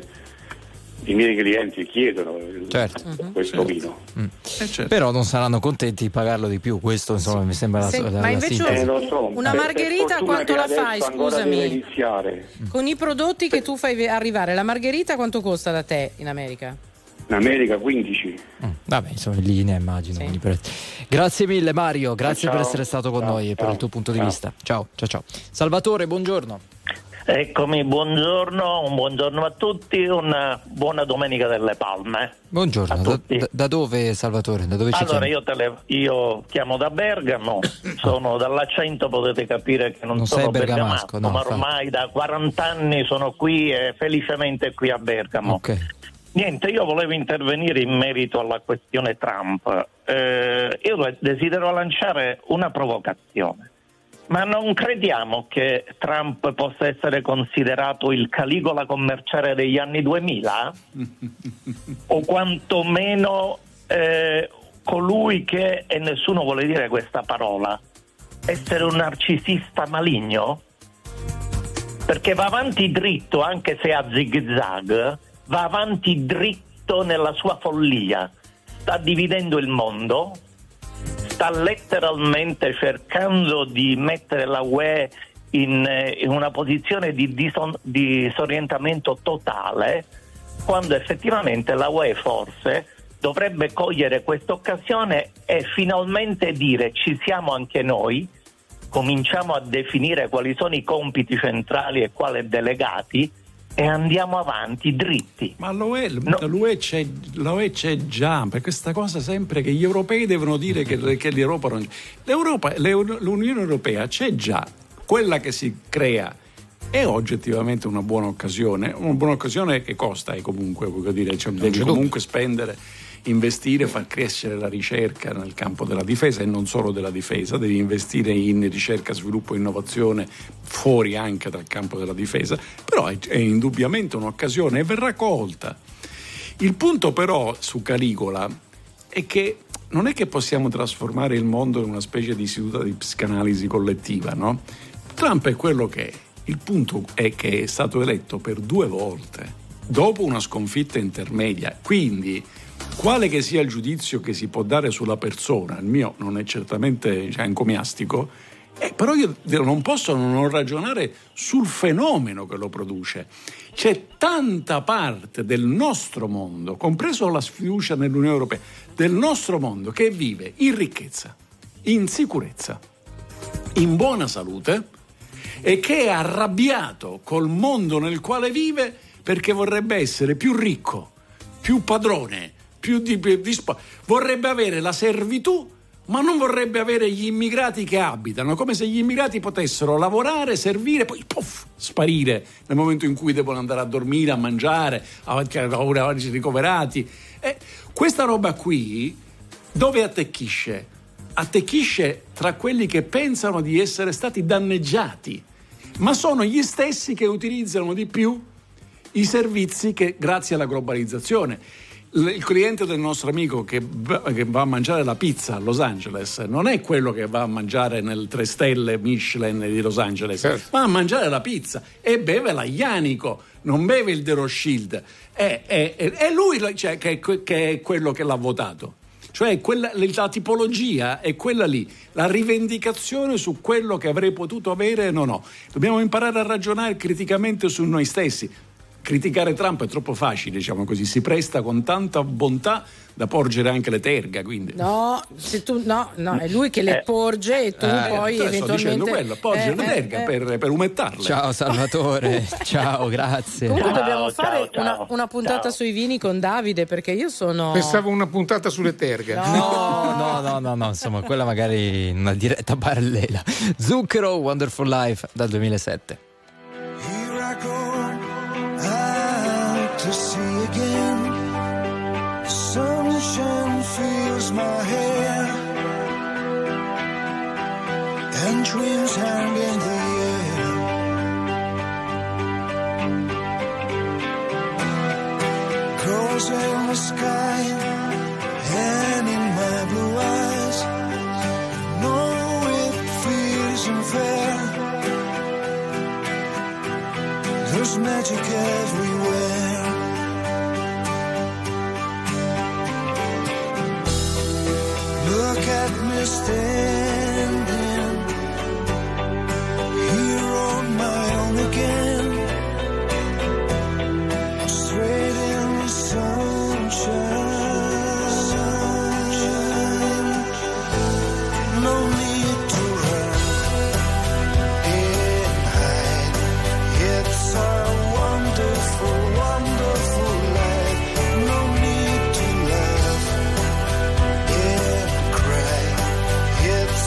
i miei clienti chiedono certo. questo certo. vino. Mm. Eh, certo. Però non saranno contenti di pagarlo di più, questo insomma sì. mi sembra sì, la, la, ma la invece eh, lo so. una per, margherita per quanto la fai, scusami? Con i prodotti che tu fai arrivare, la margherita quanto costa da te in America? In America quindici. Mm, vabbè, insomma in linea immagino. Sì. Grazie mille Mario, grazie ciao. per essere stato con ciao, noi e per ciao, il tuo punto ciao. di vista. Ciao, ciao, ciao. Salvatore, buongiorno. Eccomi, buongiorno, un buongiorno a tutti, una buona domenica delle Palme. Buongiorno, da, da, da dove Salvatore? Da dove ci allora chiami? io, tele, io chiamo da Bergamo, sono dall'accento, potete capire che non, non sono sei bergamasco, bergamasco, no, ma infatti. ormai da quaranta anni sono qui e felicemente qui a Bergamo. Okay. Niente, io volevo intervenire in merito alla questione Trump. Eh, io desidero lanciare una provocazione. Ma non crediamo che Trump possa essere considerato il Caligola commerciale degli anni duemila? O quantomeno eh, colui che, e nessuno vuole dire questa parola, essere un narcisista maligno? Perché va avanti dritto, anche se a zig-zag, va avanti dritto nella sua follia. Sta dividendo il mondo, sta letteralmente cercando di mettere la U E in, in una posizione di dison- disorientamento totale, quando effettivamente la U E forse dovrebbe cogliere questa occasione e finalmente dire: ci siamo anche noi, cominciamo a definire quali sono i compiti centrali e quali delegati e andiamo avanti dritti. Ma l'U E, no. l'U E, c'è, l'U E c'è già, per questa cosa sempre che gli europei devono dire che, che l'Europa non c'è. L'Europa, l'Unione Europea c'è già, quella che si crea è oggettivamente una buona occasione, una buona occasione che costa e comunque, voglio dire, cioè, devi comunque spendere, investire, far crescere la ricerca nel campo della difesa e non solo della difesa, devi investire in ricerca, sviluppo e innovazione fuori anche dal campo della difesa, però è, è indubbiamente un'occasione e verrà colta. Il punto però su Caligola è che non è che possiamo trasformare il mondo in una specie di istituto di psicanalisi collettiva, no? Trump è quello che è. Il punto è che è stato eletto per due volte dopo una sconfitta intermedia, quindi quale che sia il giudizio che si può dare sulla persona, il mio non è certamente cioè, encomiastico, eh, però io non posso non ragionare sul fenomeno che lo produce. C'è tanta parte del nostro mondo, compreso la sfiducia nell'Unione Europea, del nostro mondo che vive in ricchezza, in sicurezza, in buona salute e che è arrabbiato col mondo nel quale vive perché vorrebbe essere più ricco, più padrone, più di, di vorrebbe avere la servitù, ma non vorrebbe avere gli immigrati che abitano, come se gli immigrati potessero lavorare, servire, poi puff, sparire nel momento in cui devono andare a dormire, a mangiare, a essere ricoverati. E questa roba qui dove attecchisce? Attecchisce tra quelli che pensano di essere stati danneggiati, ma sono gli stessi che utilizzano di più i servizi che grazie alla globalizzazione. Il cliente del nostro amico che va a mangiare la pizza a Los Angeles non è quello che va a mangiare nel tre stelle Michelin di Los Angeles, certo. Va a mangiare la pizza e beve l'Aglianico, non beve il De Rothschild. È, è, è, è lui cioè, che, che è quello che l'ha votato. Cioè quella, la tipologia è quella lì, la rivendicazione su quello che avrei potuto avere no no. Dobbiamo imparare a ragionare criticamente su noi stessi. Criticare Trump è troppo facile, diciamo così, si presta con tanta bontà da porgere anche le terga, quindi. No, se tu, no, no, è lui che le Eh. porge e tu Eh, poi sto eventualmente dicendo quello, porgere eh, le terga eh, per, per umettarle. Ciao Salvatore, ciao, grazie. Comunque Ciao, dobbiamo ciao, fare ciao, una, una puntata ciao. sui vini con Davide, perché io sono Pensavo una puntata sulle terghe. No, no, no, no, no, insomma, quella magari in una diretta parallela. Zucchero, Wonderful Life dal duemilasette. Here I go out to sea again. The sunshine fills my hair, and dreams hang in the air. Crows in the sky and in my blue eyes. No, it feels unfair. There's magic everywhere. Look at me standing here on my own again, straight in the sunshine. No need to run and hide. It's a wonderful, wonderful life. No need to laugh and cry. It's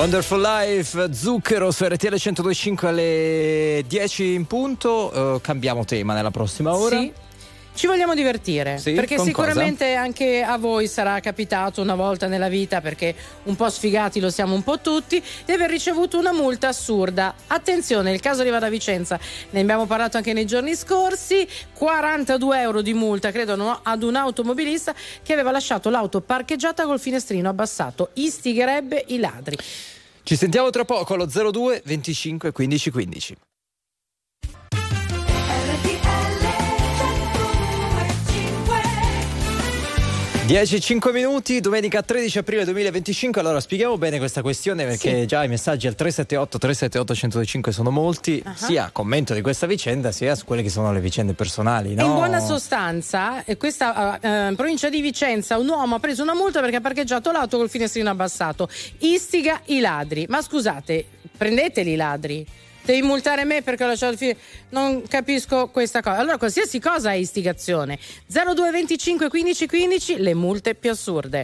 Wonderful Life, Zucchero su R T L centodue e cinque alle dieci in punto. Uh, cambiamo tema nella prossima ora. Sì. Ci vogliamo divertire, sì, perché con sicuramente cosa? Anche a voi sarà capitato una volta nella vita, perché un po' sfigati lo siamo un po' tutti, di aver ricevuto una multa assurda. Attenzione, il caso arriva da Vicenza, ne abbiamo parlato anche nei giorni scorsi. quarantadue euro di multa, credo, no, ad un automobilista che aveva lasciato l'auto parcheggiata col finestrino abbassato. Istigherebbe i ladri. Ci sentiamo tra poco allo zero due venticinque quindici quindici. dieci e cinque minuti, domenica tredici aprile duemilaventicinque. Allora spieghiamo bene questa questione, perché sì, già i messaggi al tre sette otto tre sette otto uno zero due cinque sono molti, uh-huh. sia a commento di questa vicenda sia su quelle che sono le vicende personali, no? In buona sostanza, questa uh, provincia di Vicenza, un uomo ha preso una multa perché ha parcheggiato l'auto col finestrino abbassato. Istiga i ladri. Ma scusate, prendeteli i ladri. Devi multare me perché ho lasciato il fine. Non capisco questa cosa. Allora, qualsiasi cosa è istigazione. zero due venticinque quindici quindici, le multe più assurde.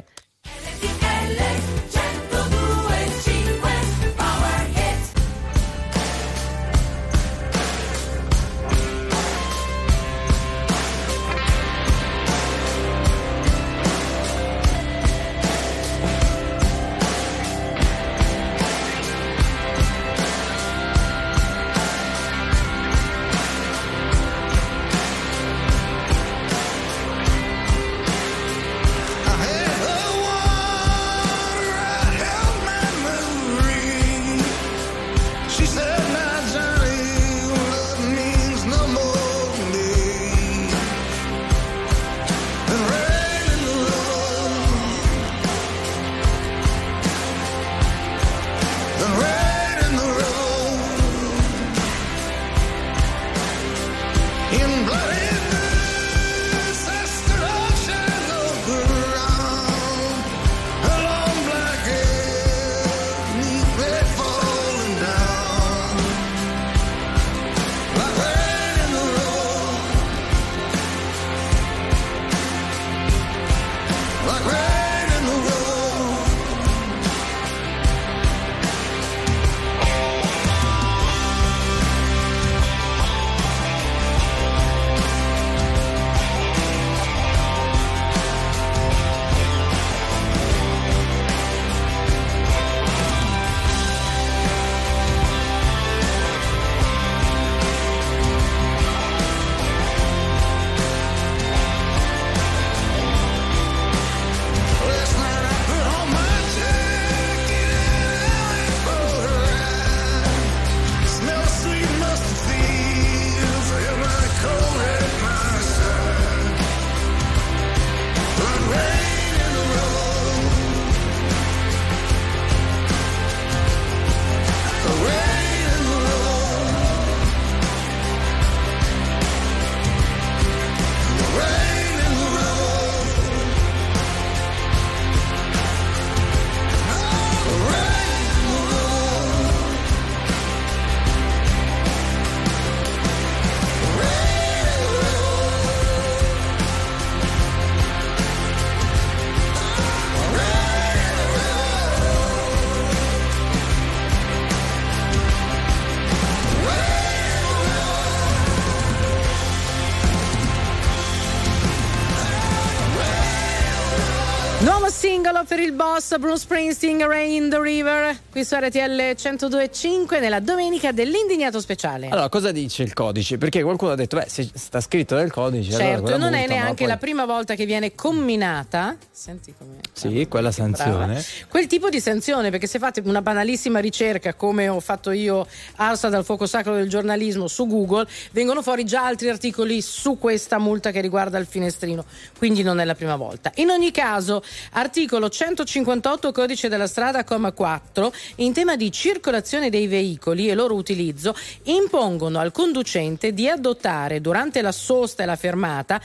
Nuovo singolo per il boss Bruce Springsteen, Rain in the River, qui su R T L centodue e cinque nella domenica dell'indignato speciale. Allora, cosa dice il codice? Perché qualcuno ha detto, beh, se sta scritto nel codice, certo, allora non multa, è neanche poi... la prima volta che viene comminata. Senti come. Sì, quella sanzione. Brava. Quel tipo di sanzione, perché se fate una banalissima ricerca, come ho fatto io, arsa dal fuoco sacro del giornalismo, su Google, vengono fuori già altri articoli su questa multa che riguarda il finestrino, quindi non è la prima volta. In ogni caso, articolo centocinquantotto codice della strada, comma quattro, in tema di circolazione dei veicoli e loro utilizzo, impongono al conducente di adottare durante la sosta e la fermata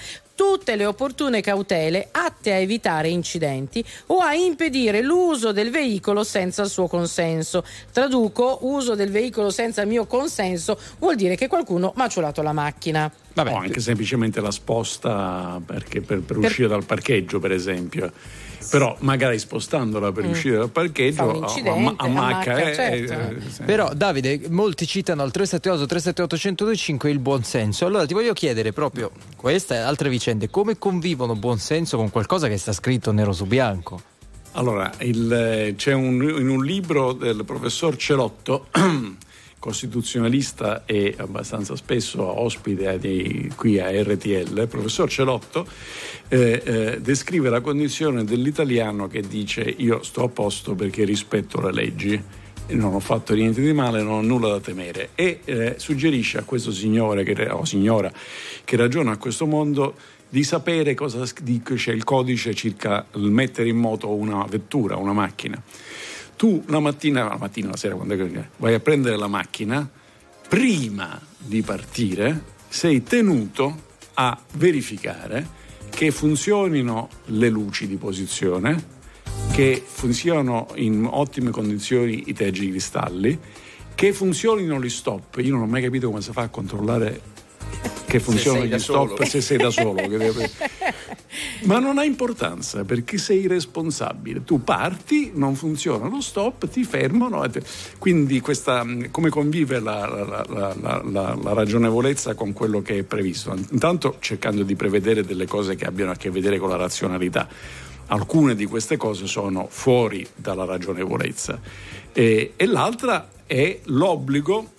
tutte le opportune cautele atte a evitare incidenti o a impedire l'uso del veicolo senza il suo consenso. Traduco: uso del veicolo senza il mio consenso vuol dire che qualcuno mi ha ciulato la macchina. Vabbè, o anche semplicemente la sposta perché per, per, per uscire dal parcheggio, per esempio. Però magari spostandola per mm. uscire dal parcheggio a, a macca, eh, certo. eh, sì. Però Davide, molti citano al tre sette otto tre sette otto uno zero due cinque il buonsenso. Allora ti voglio chiedere proprio questa e altre vicende, come convivono buonsenso con qualcosa che sta scritto nero su bianco? Allora, il, c'è un, in un libro del professor Celotto, costituzionalista e abbastanza spesso ospite di, qui a R T L, il professor Celotto eh, eh, descrive la condizione dell'italiano che dice: io sto a posto perché rispetto le leggi, non ho fatto niente di male, non ho nulla da temere, e eh, suggerisce a questo signore che, o signora che ragiona a questo mondo di sapere cosa dice il codice circa il mettere in moto una vettura, una macchina. Tu la mattina, la mattina, la sera, quando vai a prendere la macchina, prima di partire sei tenuto a verificare che funzionino le luci di posizione, che funzionino in ottime condizioni i tergicristalli, che funzionino gli stop. Io non ho mai capito come si fa a controllare che funzionano gli stop solo. Se sei da solo. Ma non ha importanza, perché sei responsabile. Tu parti, non funziona lo stop, ti fermano. Quindi questa, come convive la, la, la, la, la, la ragionevolezza con quello che è previsto? Intanto cercando di prevedere delle cose che abbiano a che vedere con la razionalità. Alcune di queste cose sono fuori dalla ragionevolezza e, e l'altra è l'obbligo,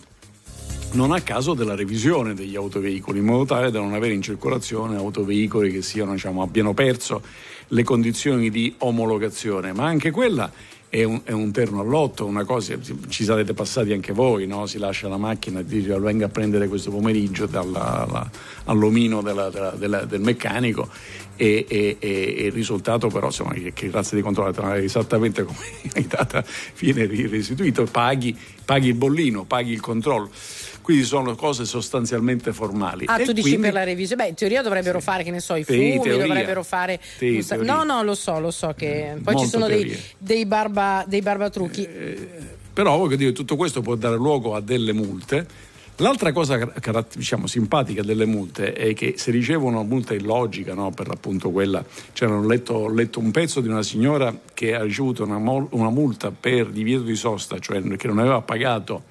non a caso, della revisione degli autoveicoli, in modo tale da non avere in circolazione autoveicoli che siano, diciamo, abbiano perso le condizioni di omologazione. Ma anche quella è un, è un terno all'otto, una cosa, ci sarete passati anche voi, no? Si lascia la macchina e dice: venga a prendere questo pomeriggio dalla, la, all'omino della, della, della, del meccanico, e, e, e il risultato però, insomma, che, che razza di controllo esattamente come è data, viene restituito, paghi, paghi il bollino, paghi il controllo. Quindi sono cose sostanzialmente formali. Ah, e tu dici quindi, per la revisione? Beh, in teoria dovrebbero sì. fare, che ne so, i sì, fumi, teoria. dovrebbero fare... Sì, no, no, lo so, lo so che... Poi Molto ci sono dei, teoria. dei, barba, dei barbatrucchi. Eh, però, voglio dire, tutto questo può dare luogo a delle multe. L'altra cosa, diciamo, simpatica delle multe è che se ricevono una multa illogica, no, per appunto quella, cioè, ho letto, ho letto un pezzo di una signora che ha ricevuto una, una multa per divieto di sosta, cioè che non aveva pagato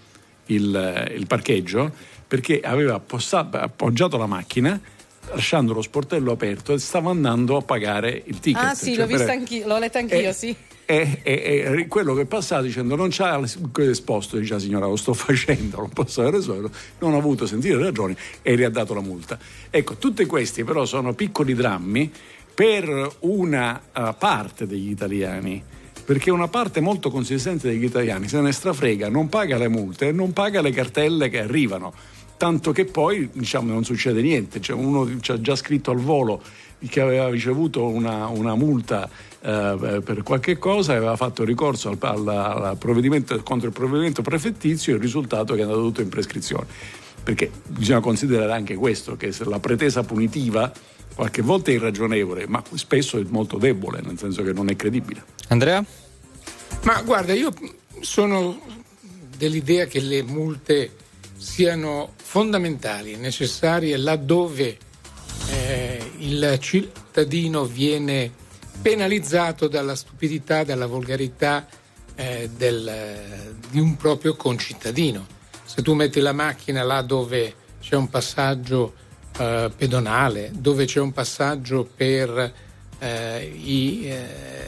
il, il parcheggio, perché aveva appoggiato la macchina lasciando lo sportello aperto e stava andando a pagare il ticket. Ah sì, cioè, l'ho vista per... anch'io, l'ho letta anch'io, e, sì. E, e, e quello che è passato dicendo: non c'ha l'esposto, dice la signora, lo sto facendo, non posso avere solo, non ho avuto sentire ragioni, e riadato la multa. Ecco, tutti questi però sono piccoli drammi per una uh, parte degli italiani, perché una parte molto consistente degli italiani se ne strafrega, non paga le multe e non paga le cartelle che arrivano, tanto che poi, diciamo, non succede niente. Cioè, uno ci ha già scritto al volo che aveva ricevuto una, una multa eh, per qualche cosa, aveva fatto ricorso al, al, al provvedimento, contro il provvedimento prefettizio, e il risultato è che è andato tutto in prescrizione. Perché bisogna considerare anche questo, che se la pretesa punitiva qualche volta è irragionevole, ma spesso è molto debole, nel senso che non è credibile. Andrea? Ma guarda, io sono dell'idea che le multe siano fondamentali, necessarie laddove eh, il cittadino viene penalizzato dalla stupidità, dalla volgarità eh, del, di un proprio concittadino. Se tu metti la macchina là dove c'è un passaggio eh, pedonale, dove c'è un passaggio per eh, i eh,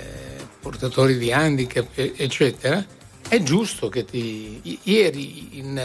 portatori di handicap, eccetera, è giusto che ti... Ieri in,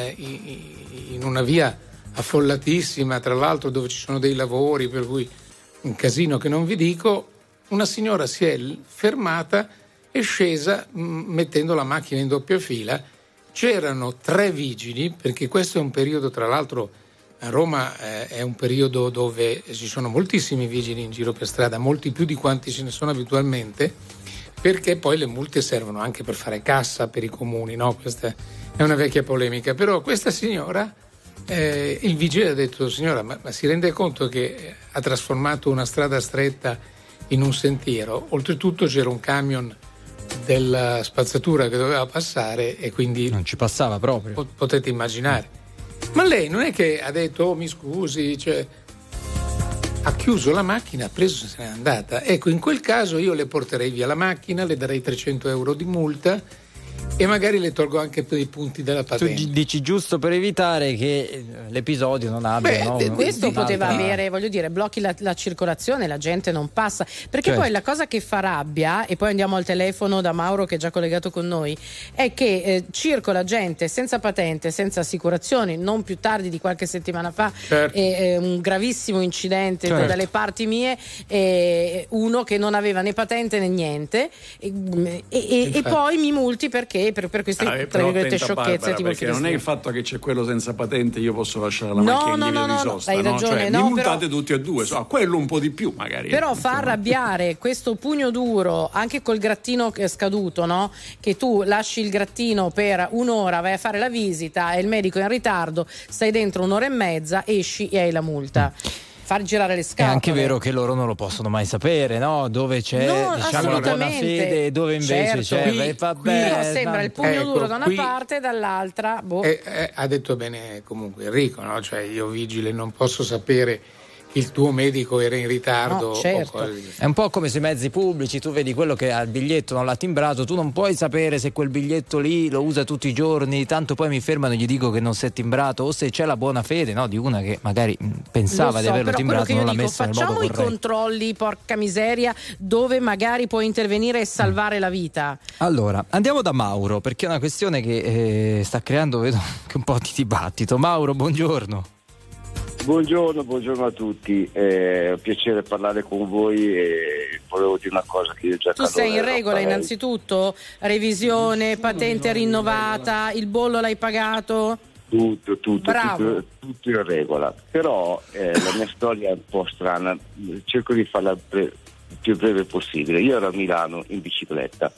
in una via affollatissima, tra l'altro dove ci sono dei lavori, per cui un casino che non vi dico, una signora si è fermata e scesa mh, mettendo la macchina in doppia fila. C'erano tre vigili, perché questo è un periodo, tra l'altro a Roma eh, è un periodo dove ci sono moltissimi vigili in giro per strada, molti più di quanti ce ne sono abitualmente, perché poi le multe servono anche per fare cassa per i comuni, no? Questa è una vecchia polemica, però questa signora eh, il vigile ha detto: signora, ma, ma si rende conto che ha trasformato una strada stretta in un sentiero? Oltretutto c'era un camion della spazzatura che doveva passare e quindi non ci passava proprio. Pot- potete immaginare. Ma lei non è che ha detto: oh, mi scusi, cioè, ha chiuso la macchina, ha preso e se n'è andata. Ecco, in quel caso io le porterei via la macchina, le darei trecento euro di multa e magari le tolgo anche per i punti della patente. Tu dici giusto per evitare che l'episodio non abbia. Beh, no, de- questo un'altra- poteva avere, voglio dire, blocchi la, la circolazione, la gente non passa. Perché Certo. poi la cosa che fa rabbia, e poi andiamo al telefono da Mauro che è già collegato con noi, è che eh, circola gente senza patente, senza assicurazioni. Non più tardi di qualche settimana fa, Certo. eh, eh, un gravissimo incidente Certo. dalle parti mie, eh, uno che non aveva né patente né niente, e, e- e- e poi mi multi perché per, per queste Ah, eh, tra però virgolette attenta, sciocchezze Barbara, tipo il perché non è il finestrino. fatto che c'è quello senza patente, io posso lasciare la No, macchina no, in divieto no, di no, sosta, hai no? ragione, Cioè, no, mi multate però- tutti e due, so, quello un po' di più magari. Però fa arrabbiare questo pugno duro anche col grattino che è scaduto, no? Che tu lasci il grattino per un'ora, vai a fare la visita e il medico è in ritardo, stai dentro un'ora e mezza, esci e hai la multa. Far girare le È scatole. anche vero che loro non lo possono mai sapere, no? Dove c'è No, diciamo la buona assolutamente. fede e dove invece Certo. c'è. Qui- eh, vabbè, Però sembra il pugno Ecco, duro da una qui- parte e dall'altra. Boh. Eh, eh, ha detto bene comunque Enrico, no? Cioè, io vigile non posso sapere che il tuo medico era in ritardo. No, certo. o cose- È un po' come sui mezzi pubblici, tu vedi quello che ha il biglietto non l'ha timbrato, tu non puoi sapere se quel biglietto lì lo usa tutti i giorni, tanto poi mi fermano e gli dico che non si è timbrato, o se c'è la buona fede, no, di una che magari mh, pensava Lo so, di averlo però timbrato, quello non che l'ha io dico, messo nel modo facciamo i corretto. controlli, porca miseria, dove magari puoi intervenire e salvare la vita. Allora, andiamo da Mauro, perché è una questione che eh, sta creando, vedo, anche un po' di dibattito. Mauro, buongiorno. Buongiorno, buongiorno a tutti, è un piacere parlare con voi e volevo dire una cosa che io già Tu sei in regola innanzitutto? Revisione, patente rinnovata, il bollo l'hai pagato? Tutto, tutto, Bravo. tutto, tutto in regola, però eh, la mia storia è un po' strana, cerco di farla bre- più breve possibile. Io ero a Milano in bicicletta,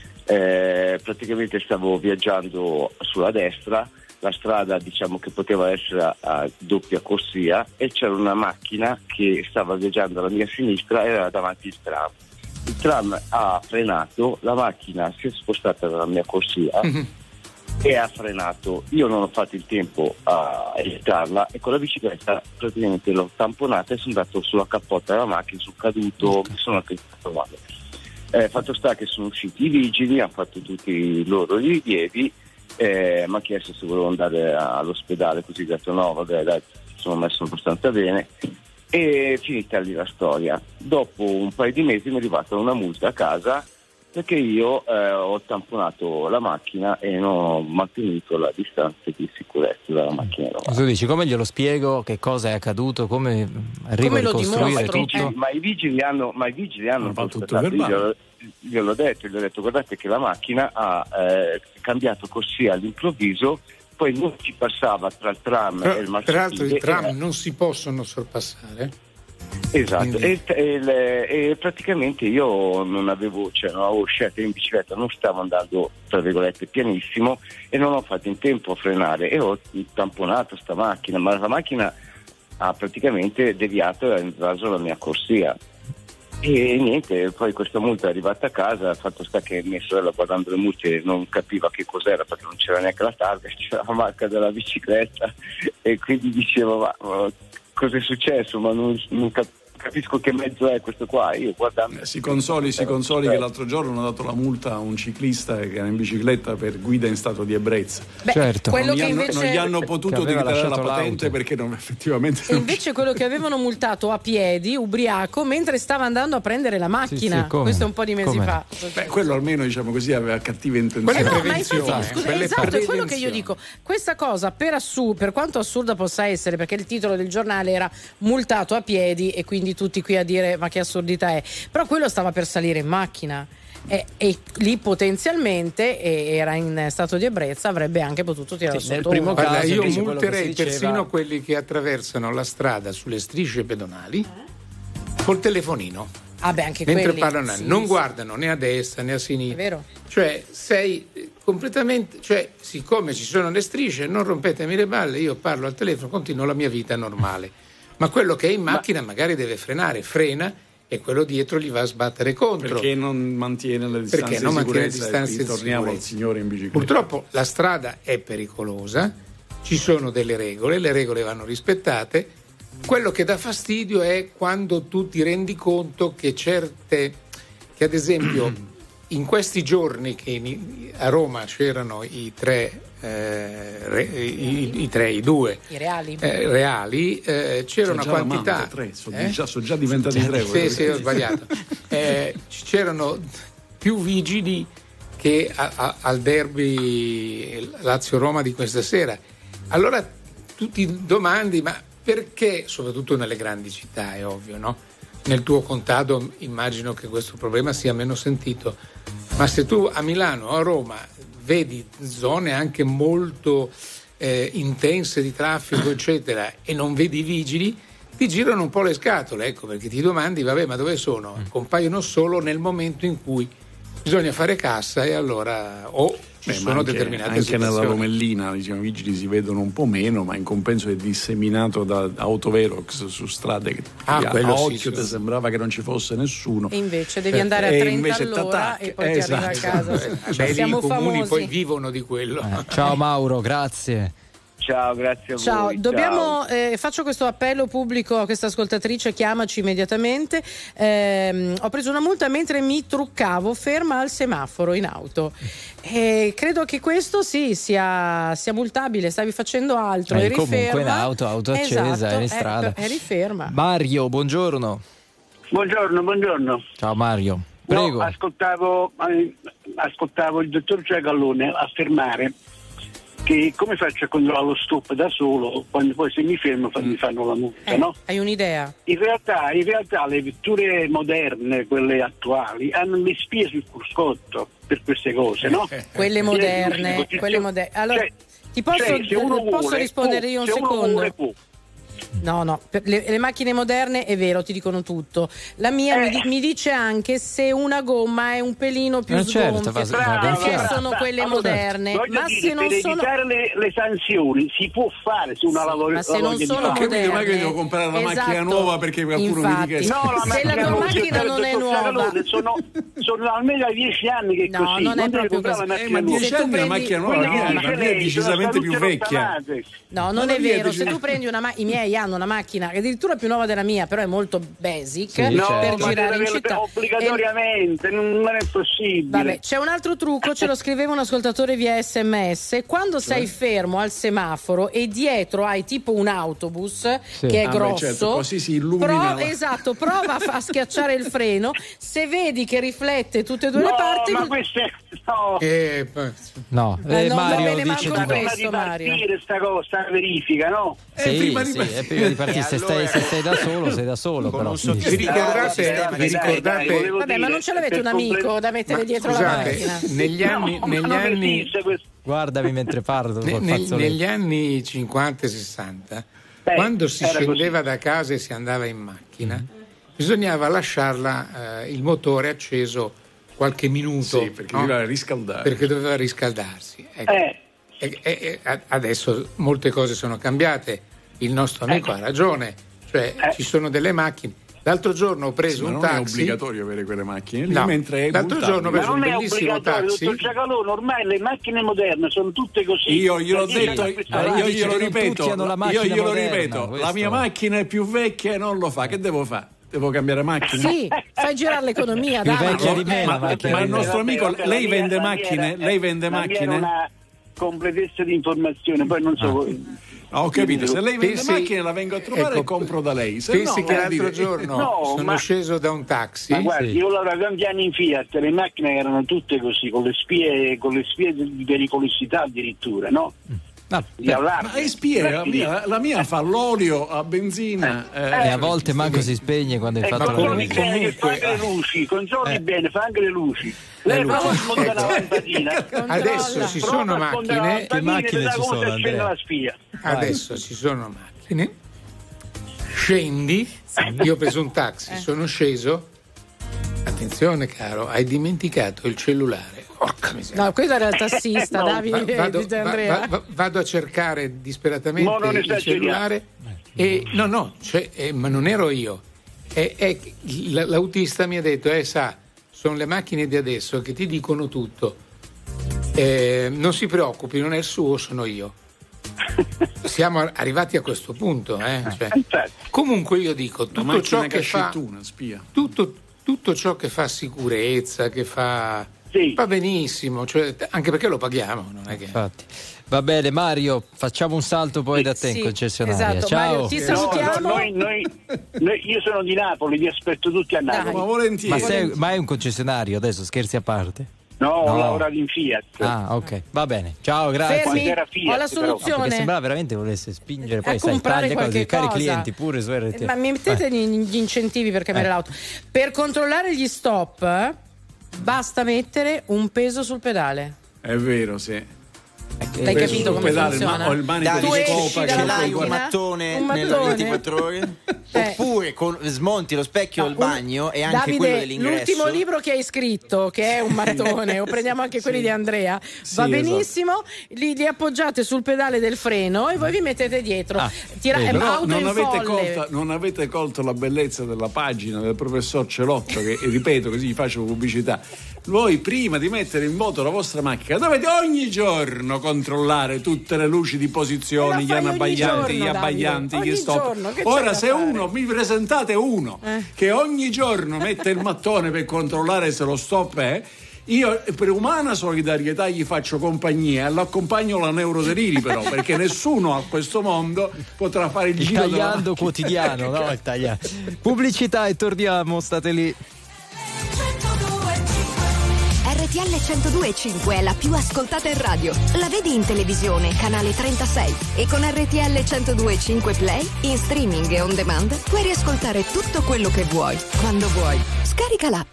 eh, praticamente stavo viaggiando sulla destra, la strada diciamo che poteva essere a, a doppia corsia e c'era una macchina che stava viaggiando alla mia sinistra e era davanti il tram. Il tram ha frenato, la macchina si è spostata dalla mia corsia Mm-hmm. e ha frenato. Io non ho fatto il tempo a evitarla e con la bicicletta praticamente l'ho tamponata e sono andato sulla cappotta della macchina, sono caduto, mi sono anche fatto male. Eh, fatto sta che sono usciti i vigili, hanno fatto tutti i loro rilievi. Eh, mi ha chiesto se volevo andare all'ospedale, così ho detto no, vabbè dai, sono messo abbastanza bene e finita lì la storia. Dopo un paio di mesi mi è arrivata una multa a casa perché io eh, ho tamponato la macchina e non ho mantenuto la distanza di sicurezza dalla macchina. Tu dici, come glielo spiego, che cosa è accaduto, come arrivo Come a lo ricostruire dimostro? tutto? Ma i vigili hanno, ma i vigili hanno fatto tutto constatato, verbale. io gliel'ho detto, gli ho detto guardate che la macchina ha eh, cambiato corsia all'improvviso, poi non ci passava tra il tram Però, e il tra l'altro i marciapiede. tram e- non si possono sorpassare. Esatto, Quindi- e, e le- e praticamente io non avevo, cioè non avevo scelto in bicicletta, non stavo andando tra virgolette pianissimo e non ho fatto in tempo a frenare e ho tamponato sta macchina, ma la macchina ha praticamente deviato e ha invaso la mia corsia. E niente, poi questa multa è arrivata a casa, il fatto sta che mia sorella guardando le multe non capiva che cos'era perché non c'era neanche la targa, c'era la marca della bicicletta e quindi diceva ma, ma cosa è successo, ma non, non cap- capisco che mezzo è questo qua. Io guardando Eh, Si consoli, si consoli che l'altro giorno hanno dato la multa a un ciclista che era in bicicletta per guida in stato di ebbrezza. Beh, Certo. quello Non gli, che hanno, invece... non gli hanno Che potuto aveva ritardare la lasciato patente l'auto. perché non, effettivamente E invece quello che avevano multato a piedi, ubriaco, mentre stava andando a prendere la macchina. sì, come Questo no? un po' di mesi Come fa. Beh, quello almeno diciamo così aveva cattive intenzioni. Quella Eh è no, ma infatti, prevenzione, scusa, quella è esatto, è quello che io prevenzione. dico. Questa cosa, per, assu- per quanto assurda possa essere, perché il titolo del giornale era multato a piedi e quindi tutti qui a dire ma che assurdità è, però quello stava per salire in macchina e, e lì potenzialmente e era in stato di ebbrezza, avrebbe anche potuto tirare Sì, sotto nel primo uno. Guarda, caso, io invece, quello che multerei si diceva- persino quelli che attraversano la strada sulle strisce pedonali col telefonino. Ah beh, anche Mentre quelli, parlano, sì, non sì. guardano né a destra né a È sinistra. vero. Cioè, sei completamente, cioè siccome ci sono le strisce, non rompetemi le balle, io parlo al telefono, continuo la mia vita normale. Ma quello che è in macchina magari deve frenare, frena e quello dietro gli va a sbattere contro. Perché non mantiene le distanze Perché non di mantiene sicurezza. distanze di Torniamo al sicurezza. signore in bicicletta. Purtroppo la strada è pericolosa, ci sono delle regole, le regole vanno rispettate. Quello che dà fastidio è quando tu ti rendi conto che certe, che ad esempio in questi giorni che in, a Roma c'erano i tre, eh, re, i, i tre, i due I reali, eh, reali eh, c'era Sono una già quantità. amante, tre, sono, eh? già, sono già diventati tre. Sì, sì, ho sbagliato. Eh, c'erano più vigili che a, a, al derby Lazio-Roma di questa sera. Allora tu ti domandi, ma perché, soprattutto nelle grandi città, è ovvio, no? Nel tuo contado immagino che questo problema sia meno sentito, ma se tu a Milano o a Roma vedi zone anche molto eh, intense di traffico, eccetera, e non vedi i vigili, ti girano un po' le scatole, ecco, perché ti domandi, vabbè, ma dove sono? Compaiono solo nel momento in cui bisogna fare cassa e allora o ci Beh, sono anche, determinate anche situazioni. nella Romellina, diciamo, i vigili si vedono un po' meno, ma in compenso è disseminato da autovelox su strade che Ah, a, quello a sì, occhio sì. ti sembrava che non ci fosse nessuno. E invece devi Eh, andare a e trenta invece all'ora t'attacchi. e poi Esatto. ti arriva a casa. Eh, beh, lì Siamo i comuni famosi. poi vivono di quello. Eh, ciao Mauro, grazie. Ciao, grazie a voi. Ciao, dobbiamo, eh, faccio questo appello pubblico a questa ascoltatrice, chiamaci immediatamente. Eh, ho preso una multa mentre mi truccavo ferma al semaforo in auto. E credo che questo sì sia, sia multabile, stavi facendo altro, Eh, eri comunque ferma. in auto, auto accesa, Esatto, eri in strada. eh, eri ferma. Mario, buongiorno. Buongiorno, buongiorno. Ciao Mario, prego. No, ascoltavo, eh, ascoltavo il dottor Giacalone affermare che come faccio a controllare lo stop da solo quando poi se mi fermo mi fanno la multa, Eh, no? Hai un'idea? In realtà, in realtà le vetture moderne, quelle attuali, hanno le spie sul cruscotto per queste cose, no? Quelle moderne, quelle moderne. Allora, Cioè, ti posso, cioè, se uno posso vuole, rispondere può, io un se uno secondo? vuole, può. No, no, per le, le macchine moderne è vero, ti dicono tutto. La mia Eh. mi, di- mi dice anche se una gomma è un pelino più Eh, certo, sgonfia, fa- va perché gonfiata. sono quelle Allora, moderne. voglio Ma dire, se non per sono evitare le, le sanzioni si può fare su una Sì, lavoro- ma se non lavaglia di sono mano. Ho capito, moderne, ma che devo comprare la macchina esatto, nuova perché qualcuno mi infatti. dica No, la Se macchina la tua nuova, macchina cioè, non è dottor nuova, Giacalone, sono, sono almeno a dieci anni che è No, così, non è deve proprio comprare così. la Eh, macchina ma nuova. dieci Se tu anni la prendi- macchina nuova, Quindi la mia, dice la mia è lei, decisamente sono più salute vecchia. rottamate. no, non Ma è la mia è vero. Se decisamente- tu prendi una macchina, i miei hanno una macchina che è addirittura più nuova della mia, però è molto basic Sì, per No, certo. ma girare deve in avere città. obbligatoriamente, non è possibile. Vabbè, c'è un altro trucco, ce lo scriveva un ascoltatore via sms. Quando sei fermo al semaforo e dietro hai tipo un autobus che è Ah, beh, grosso, certo, così si illumina pro- la- esatto, prova a, fa- a schiacciare il freno. Se vedi che riflette tutte e due le No, parti, ma queste no. Eh, poi- No, Eh, eh, non va Mario bene dice manco di no. questo. Prima di Mario. partire sta cosa, sta verifica, no? Sì, prima di sì, partire. è prima di partire. Se, stai, se sei da solo, sei da solo. Però. Vi ricordate, Dai, vi dai, ricordate dai, volevo vabbè, ma dire, non ce l'avete per un amico comple- da mettere Ma dietro la scusate, macchina? negli anni, No, ma negli non anni, esiste questo. Guardami mentre parlo. ne- col neg- fazzoletto. negli anni cinquanta e sessanta, Eh, quando si era scendeva da casa e si andava in macchina, bisognava lasciarla eh, il motore acceso qualche minuto, Sì, perché no? doveva riscaldare. Perché doveva riscaldarsi. Ecco. Eh, E- e- e a- adesso molte cose sono cambiate. Il nostro amico ha ragione, cioè Eh. ci sono delle macchine. L'altro giorno ho preso Ma un non è taxi. obbligatorio avere quelle macchine lì, No, mentre è l'altro multabile. giorno ho ma preso un non è bellissimo obbligatorio, taxi. dottor Giacalone, ormai le macchine moderne sono tutte così. Io gliel'ho Perché detto, c'è io, questa- Ah, io dice glielo che non ripeto, tutti hanno la io macchina glielo moderna, ripeto, questo. la mia macchina è più vecchia e non lo fa, che devo fare? Devo cambiare macchina? Sì, fai girare l'economia, Più dai. vecchia di me Eh, la ma, macchina. ma il di nostro me. amico, Vabbè, lei la mia- vende la mia macchine? era- Lei vende la mia macchine? era una completezza di informazione, poi non so. Ah, ho capito, se lei vende Pensi- macchine la vengo a trovare ecco, e compro da lei. Se Pensi no, che vuol l'altro dire- giorno No, sono ma- sceso da un taxi. Ma guardi, Sì. io lavoravo tanti anni in Fiat, le macchine erano tutte così, con le spie, con le spie di pericolosità addirittura, no? Ah, Di allarme. Ma è spie, la mia, la mia fa l'olio a benzina. eh, E a volte manco si spegne quando hai Eh, fatto la controlli benzina. bene che fa anche le luci, controlli bene, fa anche le luci. Lei luci. prova a smontare la lampadina. Adesso ci Prova sono a smontare la macchine. lampadina Che macchine e da ci come sono, si accende Andrea? la spia. Adesso ci sono macchine. Scendi. Io ho preso un taxi, sono sceso. Attenzione, caro, hai dimenticato il cellulare. Porca No, questo era il tassista, No, Davide va- vado, di Andrea. va- va- vado a cercare disperatamente No, non il esageriamo. cellulare e no, no, cioè, eh, ma non ero io. È- è- l- l'autista mi ha detto, eh sa, sono le macchine di adesso che ti dicono tutto. Eh, non si preoccupi, non è il suo, sono io. Siamo arrivati a questo punto, eh? Cioè, comunque io dico tutto macchina ciò che fa cascettuna, spia. tutto, tutto ciò che fa sicurezza, che fa va benissimo, cioè, anche perché lo paghiamo, non è che... Infatti. Va bene, Mario, facciamo un salto poi da te in Sì, concessionaria. esatto. Ciao. Mario, ti salutiamo. No, noi, noi, noi- io sono di Napoli, vi aspetto tutti a Napoli. Ma volentieri. Ma, sei, ma è un concessionario adesso, scherzi a parte? No, No. ho lavorato in Fiat. Ah, ok, va bene. Ciao, grazie. Fermi, Quando era Fiat, ho la però. No, perché soluzione. sembrava veramente volesse spingere, A poi sai, comprare taglia cose, qualche cari cosa. clienti pure su R T L. Eh, Ma mi mettete Eh. gli gli incentivi per cambiare Eh. l'auto. Per controllare gli stop eh, basta mettere un peso sul pedale. È vero, sì. Hai Peso capito sul come pedale, funziona? il ma- ho il manico Dai, di Tu esci scopa dalla che ce l'hai poi un macchina, mattone, un nelle mattone. ventiquattro ore? Eh. Oppure con, smonti lo specchio del No, un- bagno e anche Davide, quello dell'ingresso. l'ultimo libro che hai scritto, che è un mattone, o prendiamo anche quelli di Andrea, va Sì, benissimo, li, li appoggiate sul pedale del freno e voi vi mettete dietro. Ah, Tira- vedi. è Però auto non in avete, folle. colta, non avete colto la bellezza della pagina del professor Celotto, che ripeto così gli faccio pubblicità. Voi prima di mettere in moto la vostra macchina dovete ogni giorno controllare tutte le luci di posizione, E gli la fai ogni anabbaglianti, giorno, gli abbaglianti, Davide, gli ogni stop. giorno, che c'è Ora da se fare? uno, mi presentate uno Eh. che ogni giorno mette il mattone per controllare se lo stop è, io per umana solidarietà gli faccio compagnia e lo accompagno alla neuroderiri però, perché nessuno a questo mondo potrà fare il, Il giro della tagliando macchina. quotidiano, no? Il tagliando. Pubblicità e torniamo, state lì. R T L centodue e cinque è la più ascoltata in radio. La vedi in televisione, canale trentasei. E con R T L centodue e cinque Play, in streaming e on demand, puoi riascoltare tutto quello che vuoi, quando vuoi. Scarica l'app.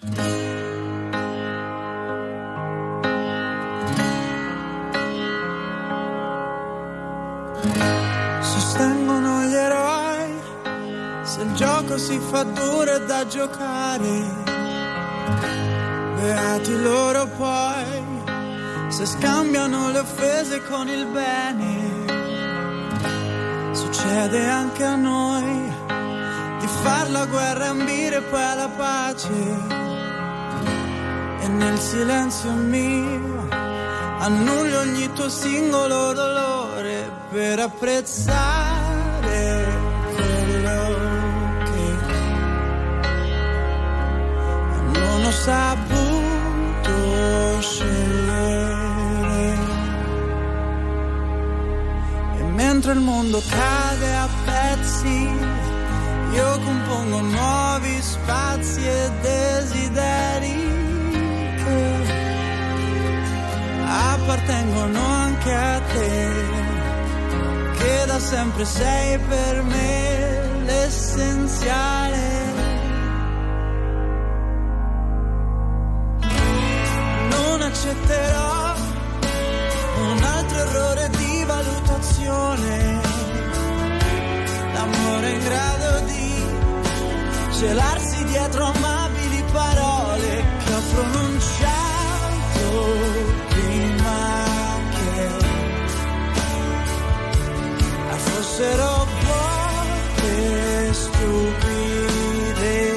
Sostengono gli eroi, se il gioco si fa duro è da giocare. Beati loro poi, se scambiano le offese con il bene. Succede anche a noi di far la guerra e ambire poi alla pace. E nel silenzio mio annullo ogni tuo singolo dolore per apprezzare quello che non ho saputo scegliere. E mentre il mondo cade a pezzi, io compongo nuovi spazi e desideri che appartengono anche a te, che da sempre sei per me l'essenziale. Non accetterò un altro errore di valutazione, l'amore in grado di celarsi dietro amabili parole che ho pronunciato prima che fossero vuote e stupide.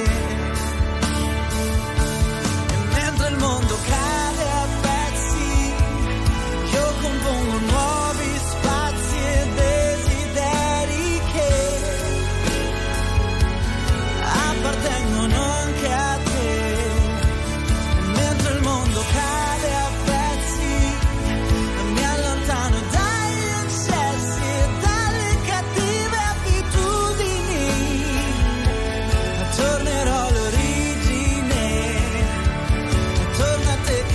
E mentre il mondo cade a pezzi, io compongo nuovi spazi e desideri che appartengono anche a te. E mentre il mondo cade a pezzi, mi allontano dagli eccessi e dalle cattive abitudini. Tornerò all'origine, attorno a te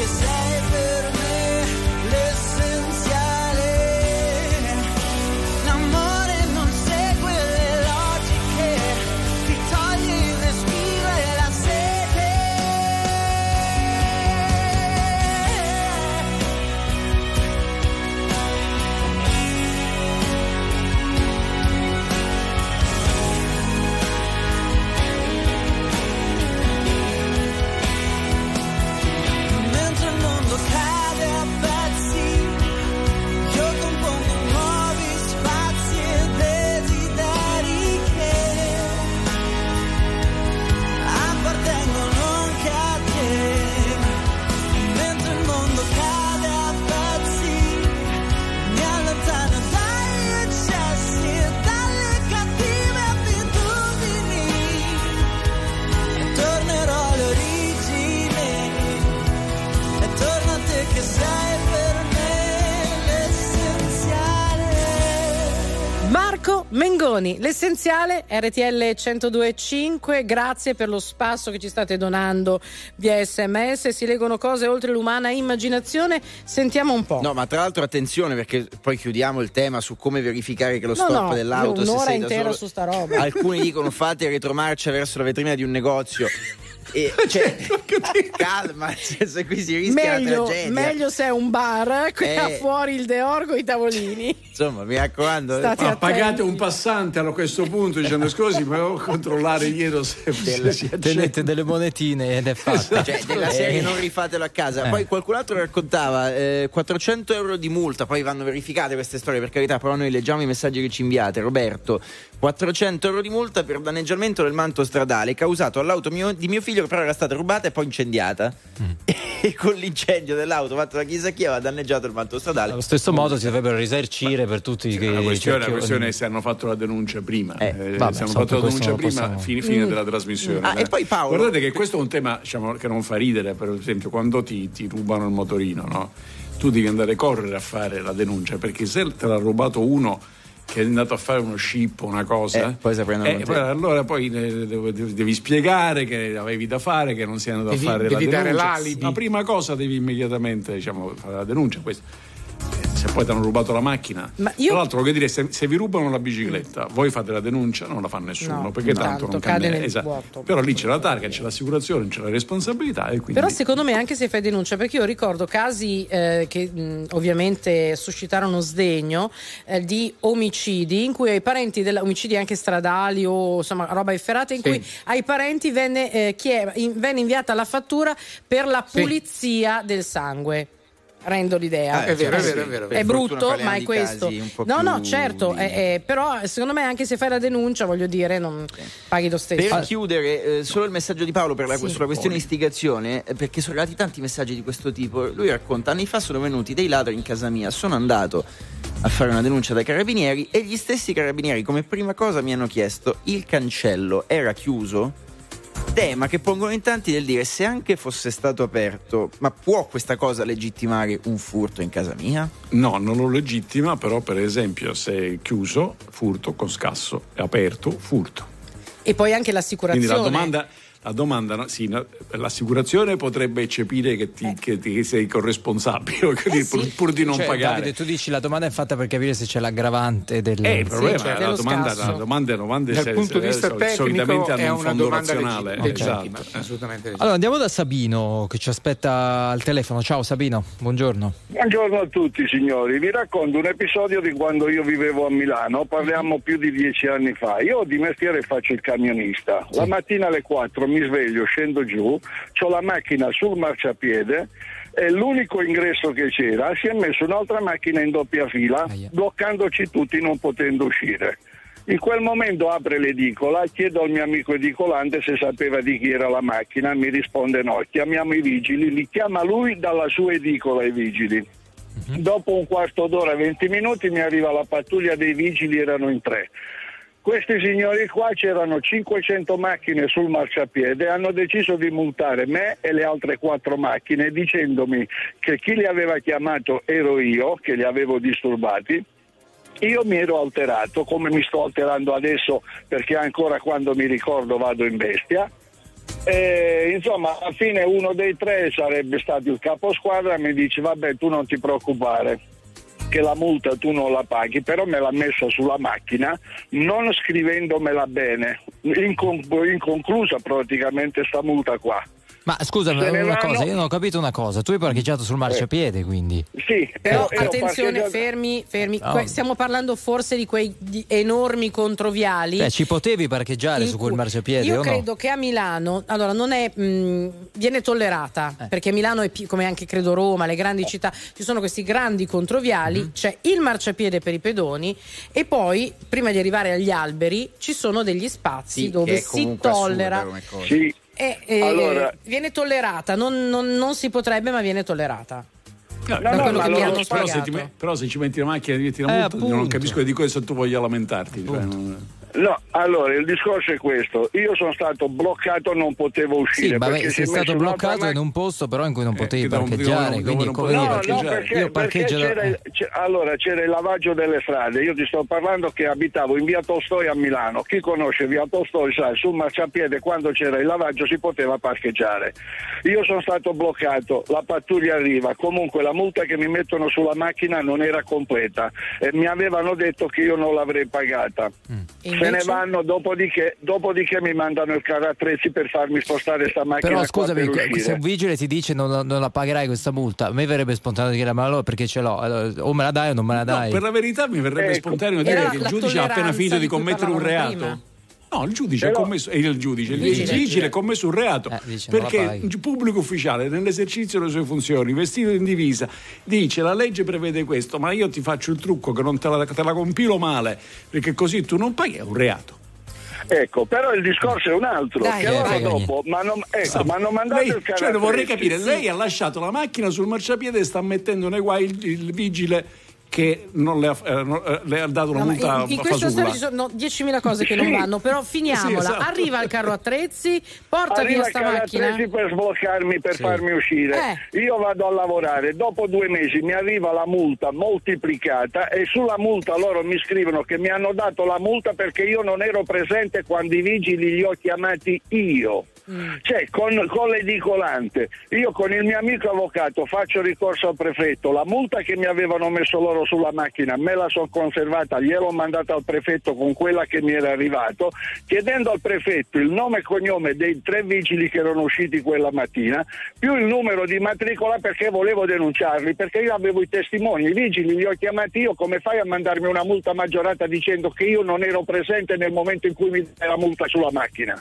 Mengoni, l'essenziale R T L centodue e cinque, grazie per lo spasso che ci state donando via sms, si leggono cose oltre l'umana immaginazione, sentiamo un po'. No, ma tra l'altro attenzione, perché poi chiudiamo il tema su come verificare che lo no, stop no, dell'auto un'ora se sei da intera solo. su sta roba. Alcuni dicono fate retromarcia verso la vetrina di un negozio. E cioè, calma, nel senso, qui si rischia meglio, la tragedia. meglio se è un bar che Eh. ha fuori il deorgo e i tavolini. Insomma, mi raccomando. State Ma pagate un passante a questo punto dicendo scusi, volevo controllare ieri se, se si accende. Tenete delle monetine ed è fatta. Cioè, della serie non rifatelo a casa. Eh. Poi qualcun altro raccontava eh, quattrocento euro di multa. Poi vanno verificate queste storie, per carità, però noi leggiamo i messaggi che ci inviate. Roberto, quattrocento euro di multa per danneggiamento del manto stradale causato all'auto mio, di mio figlio, che però era stata rubata e poi incendiata. Mm. E con l'incendio dell'auto fatto da chissà chi aveva danneggiato il manto stradale. Allo stesso modo si dovrebbero risarcire per tutti i La questione, la cerchioni. questione è se hanno fatto la denuncia prima. Eh, Eh, vabbè, se hanno so, fatto la questo denuncia non prima, possiamo- fine, fine Mm. della trasmissione. Ah, e poi Paolo- Guardate che questo è un tema, diciamo, che non fa ridere, per esempio, quando ti, ti rubano il motorino, no? Tu devi andare a correre a fare la denuncia, perché se te l'ha rubato uno che è andato a fare uno scip o una cosa, Eh, poi si prendono eh, con te. poi, allora poi eh, devi, devi spiegare che avevi da fare, che non sei andato Devi- a fare devi la dare denuncia. l'alibi. La prima cosa devi immediatamente, diciamo, fare la denuncia. Questo. Se poi ti hanno rubato la macchina, Ma io- tra l'altro voglio dire, se, se vi rubano la bicicletta, voi fate la denuncia, non la fa nessuno, No, perché tanto, tanto non cade cambia. nel Esatto. vuoto. Però lì c'è la targa, c'è l'assicurazione, c'è la responsabilità e quindi Però secondo me anche se fai denuncia, perché io ricordo casi eh, che mh, ovviamente suscitarono sdegno eh, di omicidi in cui ai parenti della, omicidi anche stradali o insomma roba efferata in Sì. cui ai parenti venne, eh, chie- in- venne inviata la fattura per la Sì. pulizia del sangue. Rendo l'idea. Ah, è vero, è Cioè, vero, è vero. Per È fortuna brutto, parliamo ma è di questo. casi un po' No, più no, certo, limiti. eh, eh, però secondo me anche se fai la denuncia, voglio dire, non paghi lo stesso. Per chiudere, eh, solo il messaggio di Paolo per la, Sì. sulla questione istigazione, eh, perché sono arrivati tanti messaggi di questo tipo. Lui racconta: anni fa sono venuti dei ladri in casa mia, sono andato a fare una denuncia dai carabinieri e gli stessi carabinieri come prima cosa mi hanno chiesto il cancello era chiuso? Tema che pongono in tanti del dire: se anche fosse stato aperto, ma può questa cosa legittimare un furto in casa mia? no, non lo legittima, però per esempio se è chiuso, furto, con scasso, è aperto, furto. E poi anche Quindi l'assicurazione. la domanda, la domanda no, sì, no, l'assicurazione potrebbe eccepire che, ti, che, ti- che sei corresponsabile Eh, pur, sì. pur di non Cioè, pagare. Davide, tu dici la domanda è fatta per capire se c'è l'aggravante del... Eh, il problema cioè, è la dello domanda, scasso. la domanda, domande Dal se- punto di se- vista sol- tecnico solitamente è hanno un una fondo domanda razionale. legittima, Esatto. legittima, assolutamente legittima. Allora andiamo da Sabino che ci aspetta al telefono. Ciao Sabino, buongiorno. Buongiorno a tutti signori, vi racconto un episodio di quando io vivevo a Milano, parliamo più di dieci anni fa. Io di mestiere faccio il camionista, la mattina alle quattro mi sveglio, scendo giù, ho la macchina sul marciapiede e l'unico ingresso che c'era si è messo un'altra macchina in doppia fila, Aia. bloccandoci tutti non potendo uscire. In quel momento apre l'edicola, chiedo al mio amico edicolante se sapeva di chi era la macchina, mi risponde no, chiamiamo i vigili, li chiama lui dalla sua edicola i vigili. Dopo un quarto d'ora, venti minuti mi arriva la pattuglia dei vigili, erano in tre. Questi signori qua, c'erano cinquecento macchine sul marciapiede, hanno deciso di multare me e le altre quattro macchine dicendomi che chi li aveva chiamato ero io, che li avevo disturbati. Io mi ero alterato, come mi sto alterando adesso, perché ancora quando mi ricordo vado in bestia. E, insomma, alla fine uno dei tre sarebbe stato il caposquadra, mi dice vabbè, tu non ti preoccupare che la multa tu non la paghi, però me l'ha messa sulla macchina non scrivendomela bene, Incon- inconclusa praticamente sta multa qua. Ma scusa, Se ne una vanno- cosa, io non ho capito una cosa. Tu hai parcheggiato sul marciapiede, quindi. Sì, Però ero- ero attenzione, parcheggiato- fermi, fermi. No. Que- stiamo parlando forse di quei di enormi controviali. Cioè, ci potevi parcheggiare in su quel cui- marciapiede Io o no? credo che a Milano, allora non è, mh, viene tollerata, Eh. perché Milano è pi- come anche credo Roma, le grandi città, ci sono questi grandi controviali, Mm-hmm. c'è il marciapiede per i pedoni e poi prima di arrivare agli alberi ci sono degli spazi Sì, dove che è si comunque tollera. assurda come cosa. Sì. E, e- Allora- viene tollerata, non, non- non si potrebbe, ma viene tollerata. No, Da no, quello ma che mi allora- hanno però, se spiegato. ti me- però se ci metti la macchina e ti metti la Eh, multa, io non appunto. capisco di cosa tu voglia lamentarti. Cioè, non- No, allora il discorso è questo: io sono stato bloccato, non potevo uscire. Sì, vabbè, perché sei si è stato messo bloccato un'altra in un posto però in cui non potevi che non- parcheggiare, dove- quindi dove come non dire, potevi No, no, parcheggiare. perché, io parcheggio perché da- c'era, c'è- allora c'era il lavaggio delle strade. Io ti sto parlando che abitavo in via Tolstoi a Milano. Chi conosce via Tolstoi sa, sul marciapiede quando c'era il lavaggio si poteva parcheggiare. Io sono stato bloccato, la pattuglia arriva, comunque la multa che mi mettono sulla macchina non era completa e mi avevano detto che io non l'avrei pagata. Se ne invece? vanno, dopodiché, dopodiché mi mandano il carro attrezzi per farmi spostare sta macchina Però qua scusami, per uscire. se un vigile ti dice non, non la pagherai questa multa, a me verrebbe spontaneo di dire ma allora perché ce l'ho? Allora, o me la dai o non me la No, dai. per la verità mi verrebbe Ecco. spontaneo Era dire la- che il la giudice ha appena tolleranza finito di di cui commettere un parlavamo reato. prima. No, il giudice Però- ha commesso, eh, il giudice, il Vigile. vigile ha commesso un reato Eh, dice, non la perché paghi. il pubblico ufficiale nell'esercizio delle sue funzioni, vestito in divisa, dice la legge prevede questo, ma io ti faccio il trucco che non te la, te la compilo male perché così tu non paghi, è un reato. Ecco, però il discorso è un altro. Dai, che eh, allora frega dopo mi hanno ecco, m'hanno mandato Lei, il carro cioè, vorrei attrezzi. capire, lei ha lasciato la macchina sul marciapiede e sta mettendo nei guai il, il vigile che non le ha, eh, non- eh, le ha dato una No, ma multa in, in questa fasulla. storia ci sono no, diecimila cose che non vanno, però finiamola. Sì, esatto. Arriva il carro attrezzi, porta Arriva via il sta carro macchina. attrezzi per sbloccarmi, per Sì. farmi uscire. Io vado a lavorare, dopo due mesi mi arriva la multa moltiplicata e sulla multa loro mi scrivono che mi hanno dato la multa perché io non ero presente quando i vigili li ho chiamati io. Cioè con, con l'edicolante io con il mio amico avvocato faccio ricorso al prefetto, la multa che mi avevano messo loro sulla macchina me la sono conservata, gliel'ho mandata al prefetto con quella che mi era arrivato, chiedendo al prefetto il nome e cognome dei tre vigili che erano usciti quella mattina più il numero di matricola perché volevo denunciarli, perché io avevo i testimoni, i vigili li ho chiamati io, come fai a mandarmi una multa maggiorata dicendo che io non ero presente nel momento in cui mi dai la multa sulla macchina?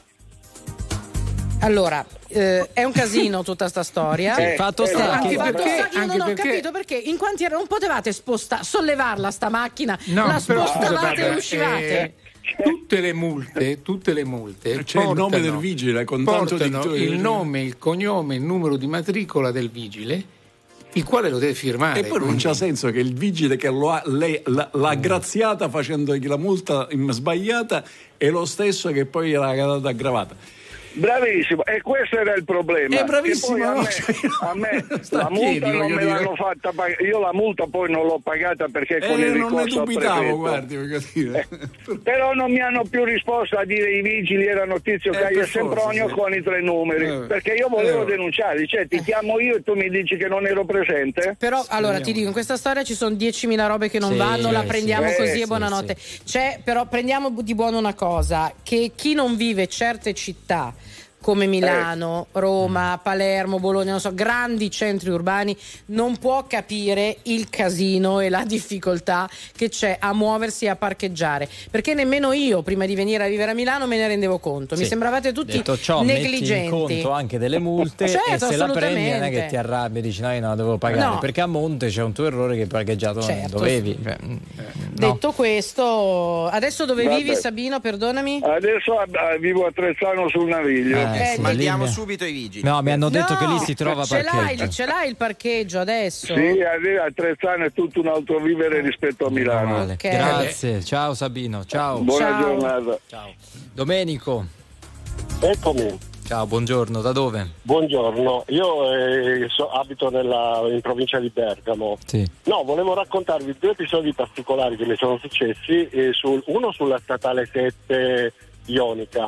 Allora, eh, è un casino tutta sta storia. Sì, fatto eh, sta no, che- Fatto perché- sta- io anche non ho perché- capito perché in quanti erano non potevate spostare, sollevarla sta macchina, No, la però, scusa, spostavate Barbara, e uscivate. eh, tutte le multe, tutte le multe C'è il nome portano- del vigile con tanto di portano il nome, il cognome, il numero di matricola del vigile, il quale lo deve firmare. E poi non quindi- c'ha senso che il vigile che lo ha, lei, l'ha, l'ha graziata facendogli la multa in- sbagliata è lo stesso che poi l'ha data aggravata. Bravissimo, e questo era il problema. È bravissimo, Che poi a no? me, Cioè, a me sta la a piedi, multa non voglio me dire. l'hanno fatta pagare. Io la multa poi non l'ho pagata perché con Eh, il non ne ricorso al dubitavo, prefetto. guardi, voglio dire. Però non mi hanno più risposto a dire i vigili erano Tizio Eh, Caio per e Sempronio forza, sì. con i tre numeri, Eh, perché io volevo eh. denunciarli, cioè ti chiamo io e tu mi dici che non ero presente? Però allora ti dico, in questa storia ci sono diecimila robe che non Sì, vanno, la sì, prendiamo sì. così Eh, e sì, buonanotte. C'è, però prendiamo di buono una cosa, che chi non vive certe città come Milano, Roma, Palermo, Bologna, non so, grandi centri urbani, non può capire il casino e la difficoltà che c'è a muoversi e a parcheggiare. Perché nemmeno io, prima di venire a vivere a Milano, me ne rendevo conto. Mi Sì. sembravate tutti Detto ciò, metti in negligenti. conto anche delle multe Certo, e se la prendi non è che assolutamente. ti arrabbi e dici no, io non la devo pagare No. perché a monte c'è un tuo errore che hai parcheggiato non Certo. dovevi. Cioè, mm, no. Detto questo, adesso dove Vabbè. vivi, Sabino? Perdonami. Adesso ah, vivo a Trezzano sul Naviglio. Eh, sì, Mandiamo lì- subito i vigili. No, mi hanno detto No, che lì si trova ce parcheggio. l'hai, ce l'hai il parcheggio adesso? Sì, a a Trezzano è tutto un altro vivere rispetto a Milano. Male. Ok. Grazie, ciao Sabino, ciao. Buona Ciao. giornata. Ciao. Domenico, Eccomi, ciao, buongiorno, da dove? buongiorno. Io eh, so- abito nella, in provincia di Bergamo. Sì. No, volevo raccontarvi due episodi particolari che mi sono successi. eh, sul- uno sulla statale sette Ionica,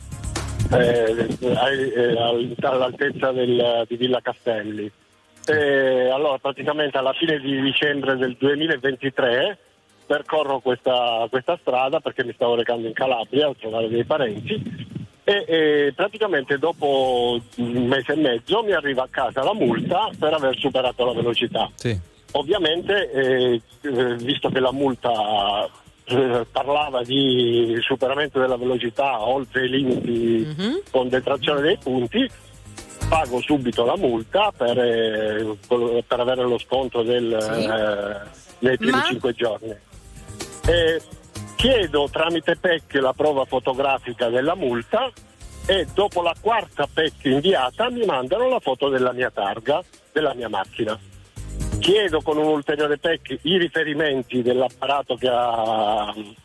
eh, ai- eh, al- all'altezza del- di Villa Castelli. Eh, allora, praticamente alla fine di dicembre del duemilaventitré percorro questa, questa strada perché mi stavo recando in Calabria a trovare dei parenti. E, e praticamente dopo un mese e mezzo mi arriva a casa la multa per aver superato la velocità. Sì. Ovviamente, eh, eh, visto che la multa eh, parlava di superamento della velocità oltre i limiti con detrazione dei punti, pago subito la multa per, eh, per avere lo sconto del, Sì. eh, nei primi Ma- cinque giorni. E chiedo tramite P E C la prova fotografica della multa e dopo la quarta P E C inviata mi mandano la foto della mia targa, della mia macchina. Chiedo con un ulteriore P E C i riferimenti dell'apparato che ha,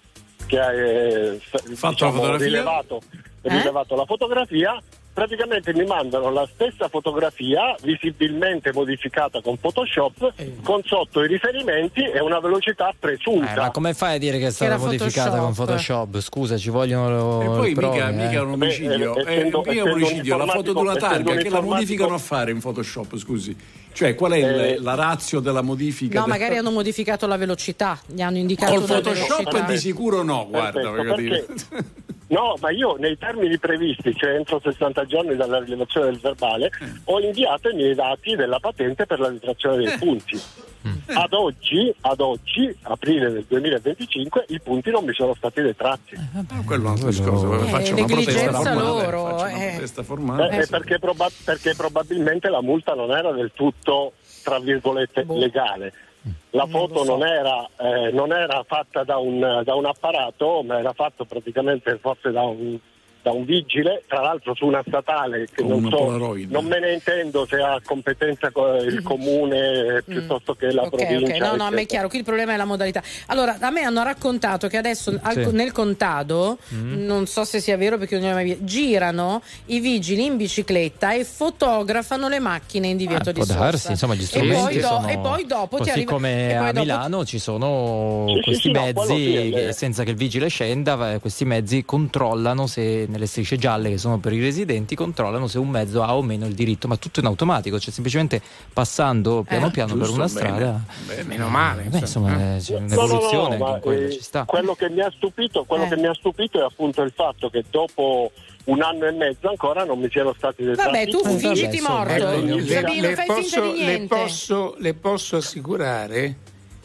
che ha eh, diciamo, rilevato, Eh? rilevato la fotografia, praticamente mi mandano la stessa fotografia visibilmente modificata con Photoshop, con sotto i riferimenti e una velocità presunta. Eh, ma come fai a dire che è stata era modificata con Photoshop? Scusa, ci vogliono E poi le prove, mica, eh. mica un omicidio, Beh, è essendo- mica un essendo omicidio, la un foto di una informatico- targa, essendo che la un modificano a informatico- fare in Photoshop, scusi? Cioè, qual è il- Eh, la ratio della modifica? No, del- magari hanno modificato la velocità, gli hanno indicato Col una Photoshop velocità. di sicuro no, guarda, Perfetto, voglio dire. perché- No, ma io nei termini previsti, cioè entro sessanta giorni dalla rilevazione del verbale, ho inviato i miei dati della patente per la ritrazione dei punti. Ad oggi, ad oggi, aprile del duemilaventicinque, i punti non mi sono stati detratti. Ma quello è un altro discorso, Eh, faccio una protesta negligenza formale, loro, faccio una eh. protesta Eh, formale. eh, perché, proba- perché probabilmente la multa non era del tutto, tra virgolette, legale. La foto non era, eh, non era fatta da un, da un apparato, ma era fatto praticamente forse da un, da un vigile, tra l'altro su una statale che Con non una so, Polaroid. non me ne intendo se ha competenza co- il comune eh, piuttosto che la Ok, provincia. ok, no, no, a me è eccetera. chiaro, qui il problema è la modalità. Allora, a me hanno raccontato che adesso al- Sì. nel contado, non so se sia vero perché non ne ho mai visto, girano i vigili in bicicletta e fotografano le macchine in divieto Eh, di può sosta. darsi, insomma, gli e strumenti poi, do- sono e poi dopo ti così arriva come e poi a dopo- Milano ci sono Sì, sì, questi sì, no, quello mezzi sì, che, eh. senza che il vigile scenda, eh, questi mezzi controllano se nelle strisce gialle che sono per i residenti, controllano se un mezzo ha o meno il diritto, ma tutto in automatico, cioè semplicemente passando piano Eh, piano per giusto, una bene. strada. Beh, meno male, Beh, insomma, eh, c'è un'evoluzione No, no, no, anche in ma, quella, eh, ci sta. quello che mi ha stupito, quello Eh. che mi ha stupito è appunto il fatto che dopo un anno e mezzo ancora non mi siano stati dettati. Vabbè, tu punti. fingiti morto. Ecco, Sabino, le, fai posso, finta di le, niente. posso, le posso assicurare,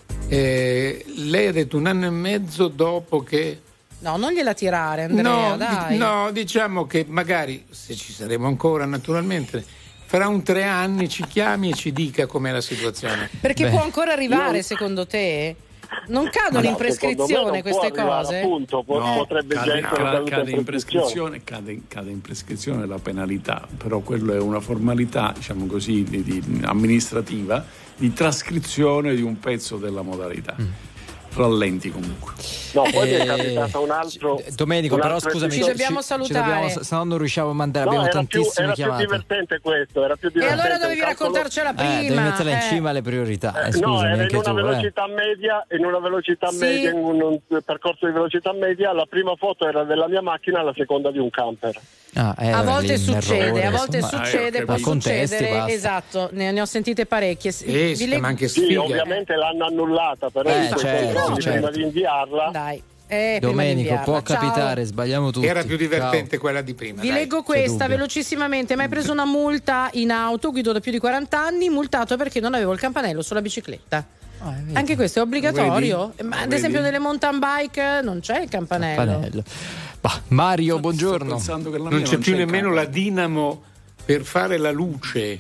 eh, lei ha detto un anno e mezzo dopo che... No, non gliela tirare, Andrea, no, dai. di- no, diciamo che magari, se ci saremo ancora naturalmente, fra un tre anni ci chiami e ci dica com'è la situazione. Perché può ancora arrivare, secondo te? Non cadono Ma in no, secondo me prescrizione non può queste arrivare, cose? appunto, po- No, potrebbe già cade, essere cade- caduta cade in in prescrizione, cade, cade in prescrizione la penalità, però quello è una formalità, diciamo così, di, di- amministrativa di trascrizione di un pezzo della modalità. Rallenti comunque. No, poi mi è Eh, capitato un altro. Domenico, un però altro scusami, Ci dobbiamo salutare. dobbiamo- se no non riusciamo a mandare, No, abbiamo era più, tantissime era più chiamate. divertente questo, era più E divertente. allora un dovevi calcolo- raccontarcela Eh, prima. devi metterla in eh. cima alle priorità. Eh, no, scusami, era in anche una tu. eh. velocità media, in una velocità Sì. media, in un, un percorso di velocità media, la prima foto era della mia macchina, la seconda di un camper. Ah, eh, A volte lì un succede, errore, a volte insomma. succede, Eh, può ma contesti, succedere, basta. esatto, ne, ne ho sentite parecchie. Eh, Vi si leggo- chiama anche Sì, sfiga. ovviamente l'hanno annullata, però Eh, in quei certo, controlli, certo. prima di inviarla. Dai. Eh, prima di Domenico, inviarla. può Ciao. capitare, sbagliamo tutti. Era più divertente quella di prima. Vi dai. leggo c'è questa dubbio. velocissimamente. Mi hai preso una multa in auto, guido da più di quaranta anni, multato perché non avevo il campanello sulla bicicletta. Anche questo è obbligatorio? Vedi? Ma ad Vedi? esempio nelle mountain bike non c'è il campanello. Campanello. Bah, Mario, buongiorno. Non c'è più nemmeno la dinamo per fare la luce.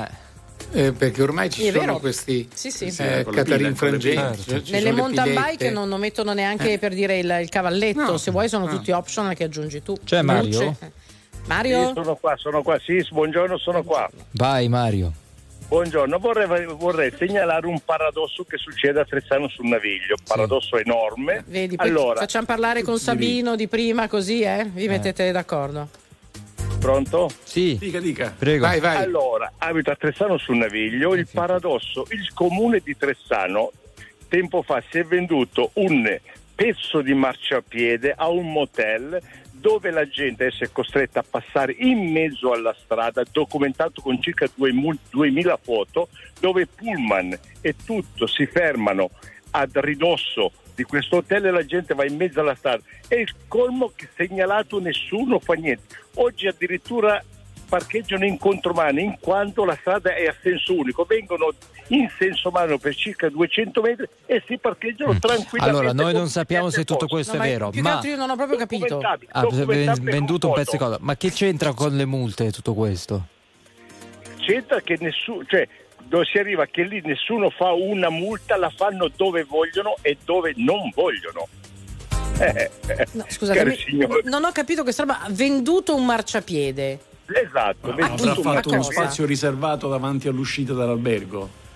Eh, perché ormai ci È sono vero. questi Sì, sì. eh, con le Catarin pile, con le pile. frangenti. cioè, ci Nelle sono le mountain pilette. bike non, non mettono neanche per dire il, il cavalletto, No. se vuoi sono No. tutti optional che aggiungi tu. C'è Mario? Luce. Mario? Sì, sono qua, sono qua, sì, buongiorno, sono qua. Vai Mario. Buongiorno, vorrei, vorrei segnalare un paradosso che succede a Trezzano sul Naviglio, un paradosso enorme. Vedi, poi allora, facciamo parlare con Sabino di prima così, eh? Vi mettete d'accordo. pronto? Sì. Dica, dica. Prego. Vai, vai. Allora, abito a Trezzano sul Naviglio, il paradosso, il comune di Trezzano tempo fa si è venduto un pezzo di marciapiede a un motel dove la gente adesso è costretta a passare in mezzo alla strada, documentato con circa duemila foto, dove pullman e tutto si fermano ad ridosso di questo hotel e la gente va in mezzo alla strada. È il colmo che segnalato nessuno fa niente. Oggi addirittura parcheggiano in contromano in quanto la strada è a senso unico, vengono in senso mano per circa duecento metri e si parcheggiano tranquillamente. Allora, noi non con sappiamo se tutto questo No, è ma vero, più che ma altro io non ho proprio capito. Documentabile, ha documentabile venduto un con pezzo di foto. cosa. Ma che c'entra con le multe tutto questo? C'entra che nessuno, cioè dove si arriva che lì nessuno fa una multa, la fanno dove vogliono e dove non vogliono. Eh, eh, No, scusate, cari mi- signori. non ho capito questa roba. Ha venduto un marciapiede. Esatto, Ma venduto avrà un fatto uno cosa? spazio riservato davanti all'uscita dall'albergo.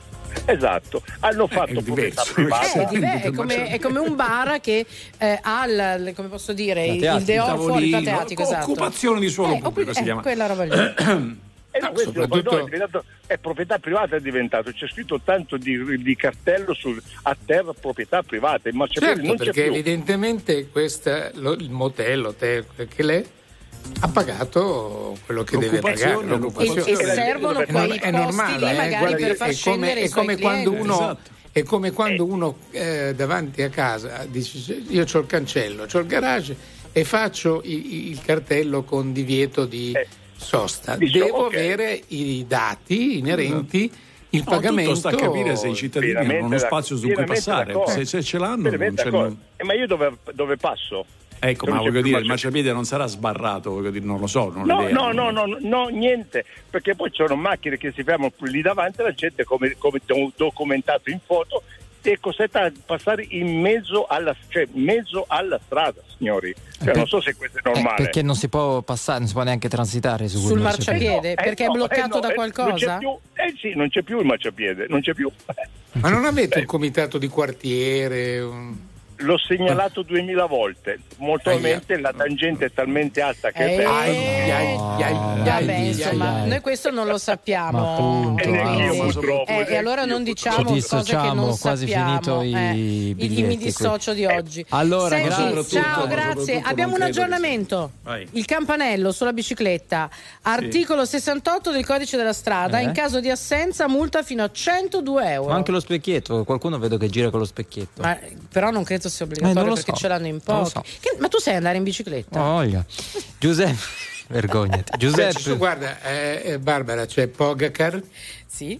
Esatto, hanno fatto proprietà privata. Eh, è, diver- è, come, è come un bar che eh, ha il, come posso dire, il, il teatico, deor fuori, il teatico, co- esatto. occupazione di suolo eh, pubblico eh, si chiama. Quella roba lì. E no, questo soprattutto... è, diventato, è proprietà privata, è diventato, c'è scritto tanto di, di cartello sul, a terra proprietà privata, ma certo, non perché c'è più. evidentemente questa, lo, il motel, l'hotel, quel che l'è, ha pagato quello che deve pagare, l'occupazione. E, e servono quei è, posti è normale, lì magari eh, guardi, per far è scendere come, i è come suoi quando clienti. uno Esatto. è come quando uno eh, davanti a casa dice io c'ho il cancello, c'ho il garage e faccio i, il cartello con divieto di eh. sosta. Dice, Devo okay. avere i dati inerenti il No, pagamento. tutto sta a capire se i cittadini hanno uno spazio su cui passare. Se, se ce l'hanno, non c'è non... Eh, ma io dove, dove passo? Ecco, Non ma c'è voglio più dire, il marciapiede. marciapiede non sarà sbarrato, voglio dire, non lo so, non No, ho idea. no, no, no, no, niente, perché poi ci sono macchine che si fermano lì davanti, la gente come, come do- documentato in foto è costretta a passare in mezzo alla, cioè, mezzo alla strada, signori. Cioè, non so se questo è normale. Eh, perché non si può passare, non si può neanche transitare su Sul quel marciapiede, Eh, perché no, è bloccato eh, no, da eh, qualcosa? Non c'è più, eh sì, non c'è più il marciapiede, non c'è più. Ma non avete un comitato di quartiere? Un... L'ho segnalato duemila volte, molto probabilmente la tangente è talmente alta che Eh, è ai, ai, ai, Vabbè, ai, insomma, ai, ai. noi questo non lo sappiamo. Ma appunto. E neanche io, Quindi, purtroppo, eh, neanche e allora io, non purtroppo. diciamo Ci cose che dissociamo, non quasi sappiamo. finito i eh, biglietti, mi qui. dissocio di oggi. Allora, Senti, soprattutto- ciao, grazie. soprattutto Abbiamo non un credo aggiornamento. che sia- Vai. Il campanello sulla bicicletta, articolo sessantotto del codice della strada, Eh? in caso di assenza multa fino a centodue euro. Ma anche lo specchietto, qualcuno vedo che gira con lo specchietto. Ma, però non credo sia Eh, obbligatorio non lo perché so. ce l'hanno in Non lo pochi. so. Che- ma tu sai andare in bicicletta? Oh, voglia. Giuseppe, vergognati. Beh, Giuseppe, ci sono- guarda, eh, eh, Barbara, c'è Pogacar, Sì.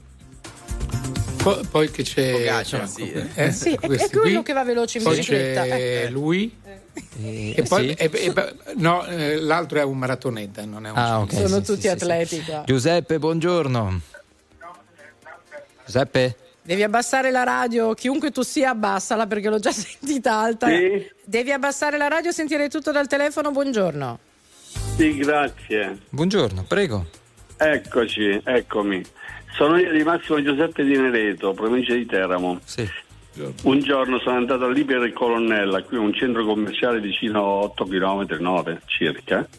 po- poi che c'è Pogacar, eh, sì. eh, Sì, è, è questi quello qui. che va veloce in Poi bicicletta. c'è Eh. lui eh, e poi sì. e- e- no, eh, l'altro è un maratoneta, non è un Ah, ok, Sono sì, tutti sì, sì, atleti sì. qua. Giuseppe, buongiorno. Giuseppe? Devi abbassare la radio, chiunque tu sia abbassala perché l'ho già sentita alta. Sì? Devi abbassare la radio e sentire tutto dal telefono. Buongiorno. Sì, grazie. Buongiorno, prego. Eccoci, eccomi. Sono io di Massimo Giuseppe di Nereto, provincia di Teramo. Sì. Un giorno sono andato a Libera e Colonnella, qui è un centro commerciale vicino a otto chilometri, nove circa.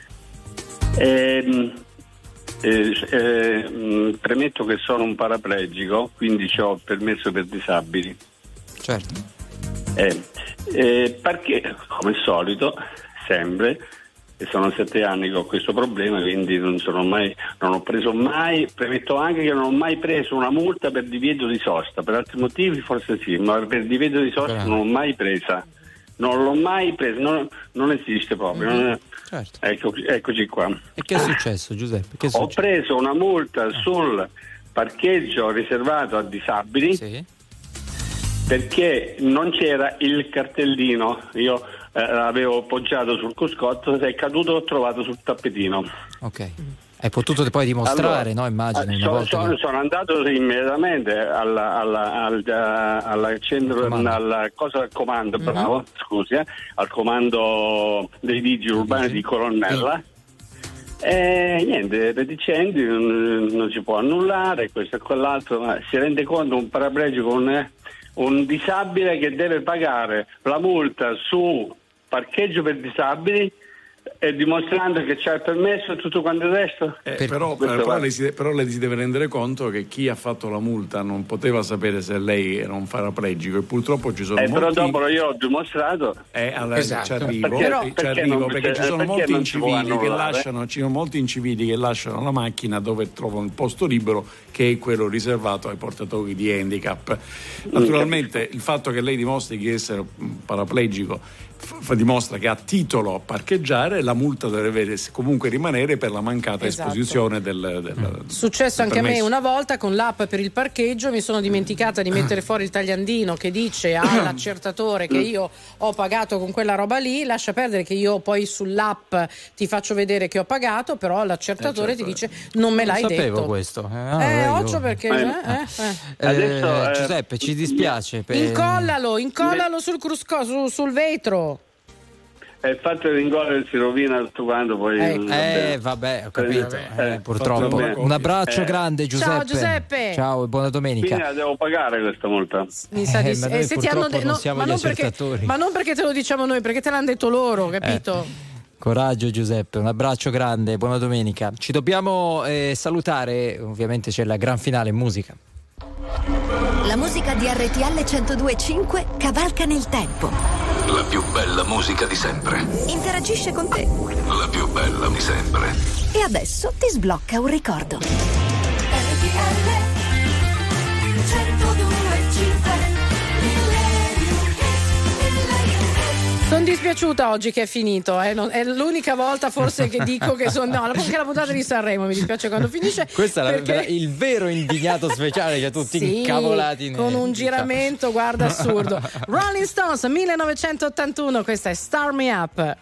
E, eh, eh, mh, premetto che sono un paraplegico, quindi ho il permesso per disabili. Certo. Eh, eh, perché, come al solito, sempre, e sono sette anni che ho questo problema, quindi non sono mai, non ho preso mai, premetto anche che non ho mai preso una multa per divieto di sosta, per altri motivi forse sì, ma per divieto di sosta Bravo. non ho mai presa, non l'ho mai presa, non, non esiste proprio. Mm-hmm. non è- Certo. ecco, eccoci qua. E che è successo, Giuseppe? Che è Ho successo? preso una multa sul parcheggio riservato a disabili Sì. perché non c'era il cartellino. Io eh, l'avevo appoggiato sul cruscotto, se è caduto l'ho trovato sul tappetino. Ok. Hai potuto poi dimostrare, Allora, no? Immagino, eh, una so- volta sono, che- sono andato immediatamente alla, alla, al, eh, alla centro, Comando. alla cosa del comando, Mhm. bravo, scusi, eh, al comando dei vigili urbani di Colonnella. E niente, reticenti, non, non si può annullare questo e quell'altro, ma si rende conto un paraplegico, un, un disabile che deve pagare la multa su parcheggio per disabili e dimostrando che c'ha il permesso e tutto quanto il resto. Eh, però, Questo però va. lei si, però lei si deve rendere conto che chi ha fatto la multa non poteva sapere se lei era un paraplegico e purtroppo ci sono Eh, però molti... dopo io ho dimostrato. Eh, allora, Esatto. ci arrivo, Perché- eh, ci perché arrivo, non- perché ci perché sono molti non si può incivili che annullare? lasciano, ci sono molti incivili che lasciano la macchina dove trovano il posto libero, che è quello riservato ai portatori di handicap. Naturalmente il fatto che lei dimostri di essere un paraplegico f- dimostra che ha titolo a parcheggiare, la multa deve comunque rimanere per la mancata Esatto. esposizione del, del Successo del anche a me permesso. una volta con l'app per il parcheggio, mi sono dimenticata di mettere fuori il tagliandino che dice all'accertatore che io ho pagato con quella roba lì. Lascia perdere che io poi sull'app ti faccio vedere che ho pagato, però l'accertatore Eh, certo. ti dice non me l'hai non sapevo detto. questo. Eh, ah, Eh, io- occhio perché Eh, eh, eh, Eh, Adesso, eh, Giuseppe, ci dispiace. per- Incollalo, incollalo sul crusco, su- sul vetro. è il fatto che in gol si rovina tutto quanto, poi Eh, vabbè. eh, vabbè, ho capito. Eh, Eh, purtroppo. vabbè. Un abbraccio Eh. grande, Giuseppe. Ciao, Giuseppe. Ciao e buona domenica. Quindi la devo pagare questa multa. Mi sa di Eh, sì. ma noi Eh, se ti hanno purtroppo de- non no, siamo ma, gli non perché, accertatori. ma non perché te lo diciamo noi, perché te l'hanno detto loro, capito? Coraggio Giuseppe, un abbraccio grande, buona domenica. Ci dobbiamo eh, salutare, ovviamente c'è la gran finale in musica. La musica di R T L centodue e cinque cavalca nel tempo. La più bella musica di sempre. Interagisce con te. La più bella di sempre. E adesso ti sblocca un ricordo. Sono dispiaciuta oggi che è finito, eh. Non- è l'unica volta forse che dico che sono. No, anche la puntata di Sanremo mi dispiace quando finisce. Questo è la- perché- il vero indignato speciale, cioè tutti Sì, incavolati. con ne- un giramento, guarda, assurdo. Rolling Stones millenovecentottantuno, questa è Start Me Up.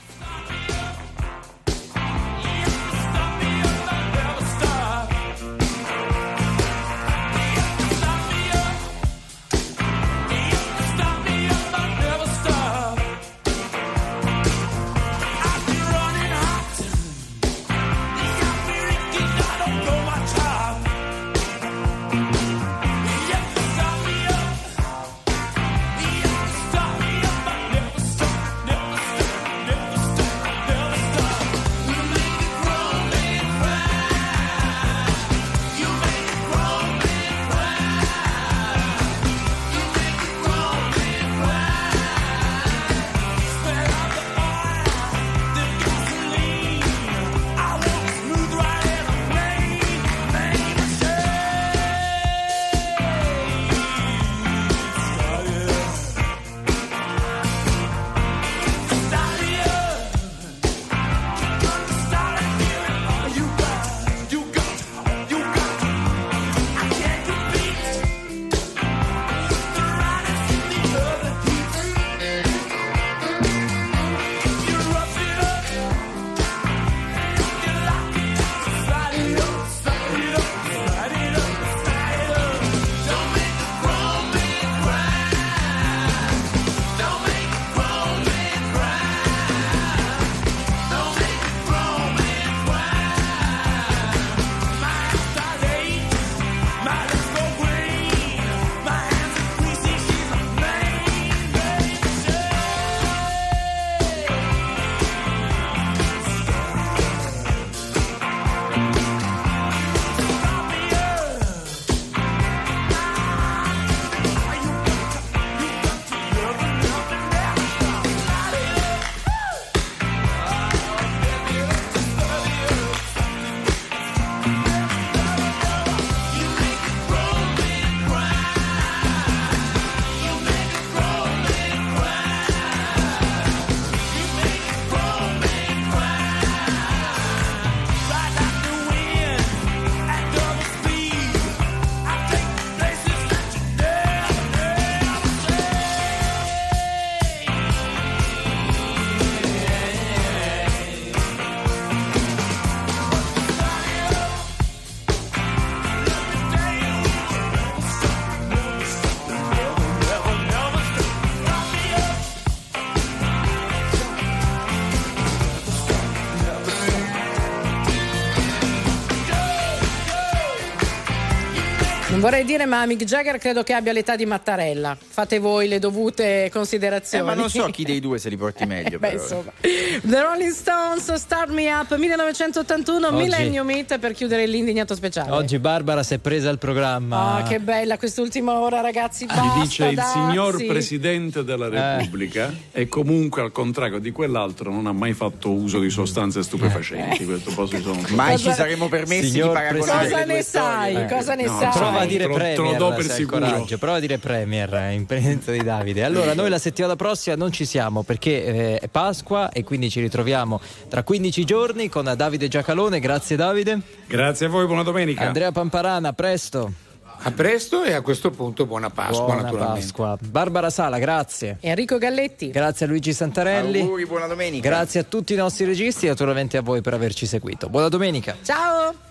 Non vorrei dire, ma Mick Jagger credo che abbia l'età di Mattarella. Fate voi le dovute considerazioni. Eh, ma non so chi dei due se li porti meglio. Beh, però. insomma. The Rolling Stones, Start Me Up, millenovecentottantuno, Oggi- Millennium Hit per chiudere l'indignato speciale. Oggi Barbara si è presa il programma. Oh, che bella quest'ultima ora, ragazzi. Basta, Gli dice il dazzi. signor Presidente della Repubblica e comunque al contrario di quell'altro non ha mai fatto uso di sostanze stupefacenti. Questo posso sono Mai Cosa- ci saremmo permessi Signor di paragonare Cosa le due ne storie. sai? Eh, Cosa ne no, sai? Prova a dire Te lo- te lo Premier, do per se hai sicuro. coraggio. Prova a dire Premier eh, in presenza di Davide. Allora, noi la settimana prossima non ci siamo perché eh, è Pasqua e quindi ci ritroviamo tra quindici giorni con Davide Giacalone. Grazie Davide. Grazie a voi, buona domenica. Andrea Pamparana, a presto. A presto e a questo punto buona Pasqua, Buona naturalmente. Pasqua. Barbara Sala, grazie. Enrico Galletti. Grazie a Luigi Santarelli. Auguri, buona domenica. Grazie a tutti i nostri registi e naturalmente a voi per averci seguito. Buona domenica. Ciao.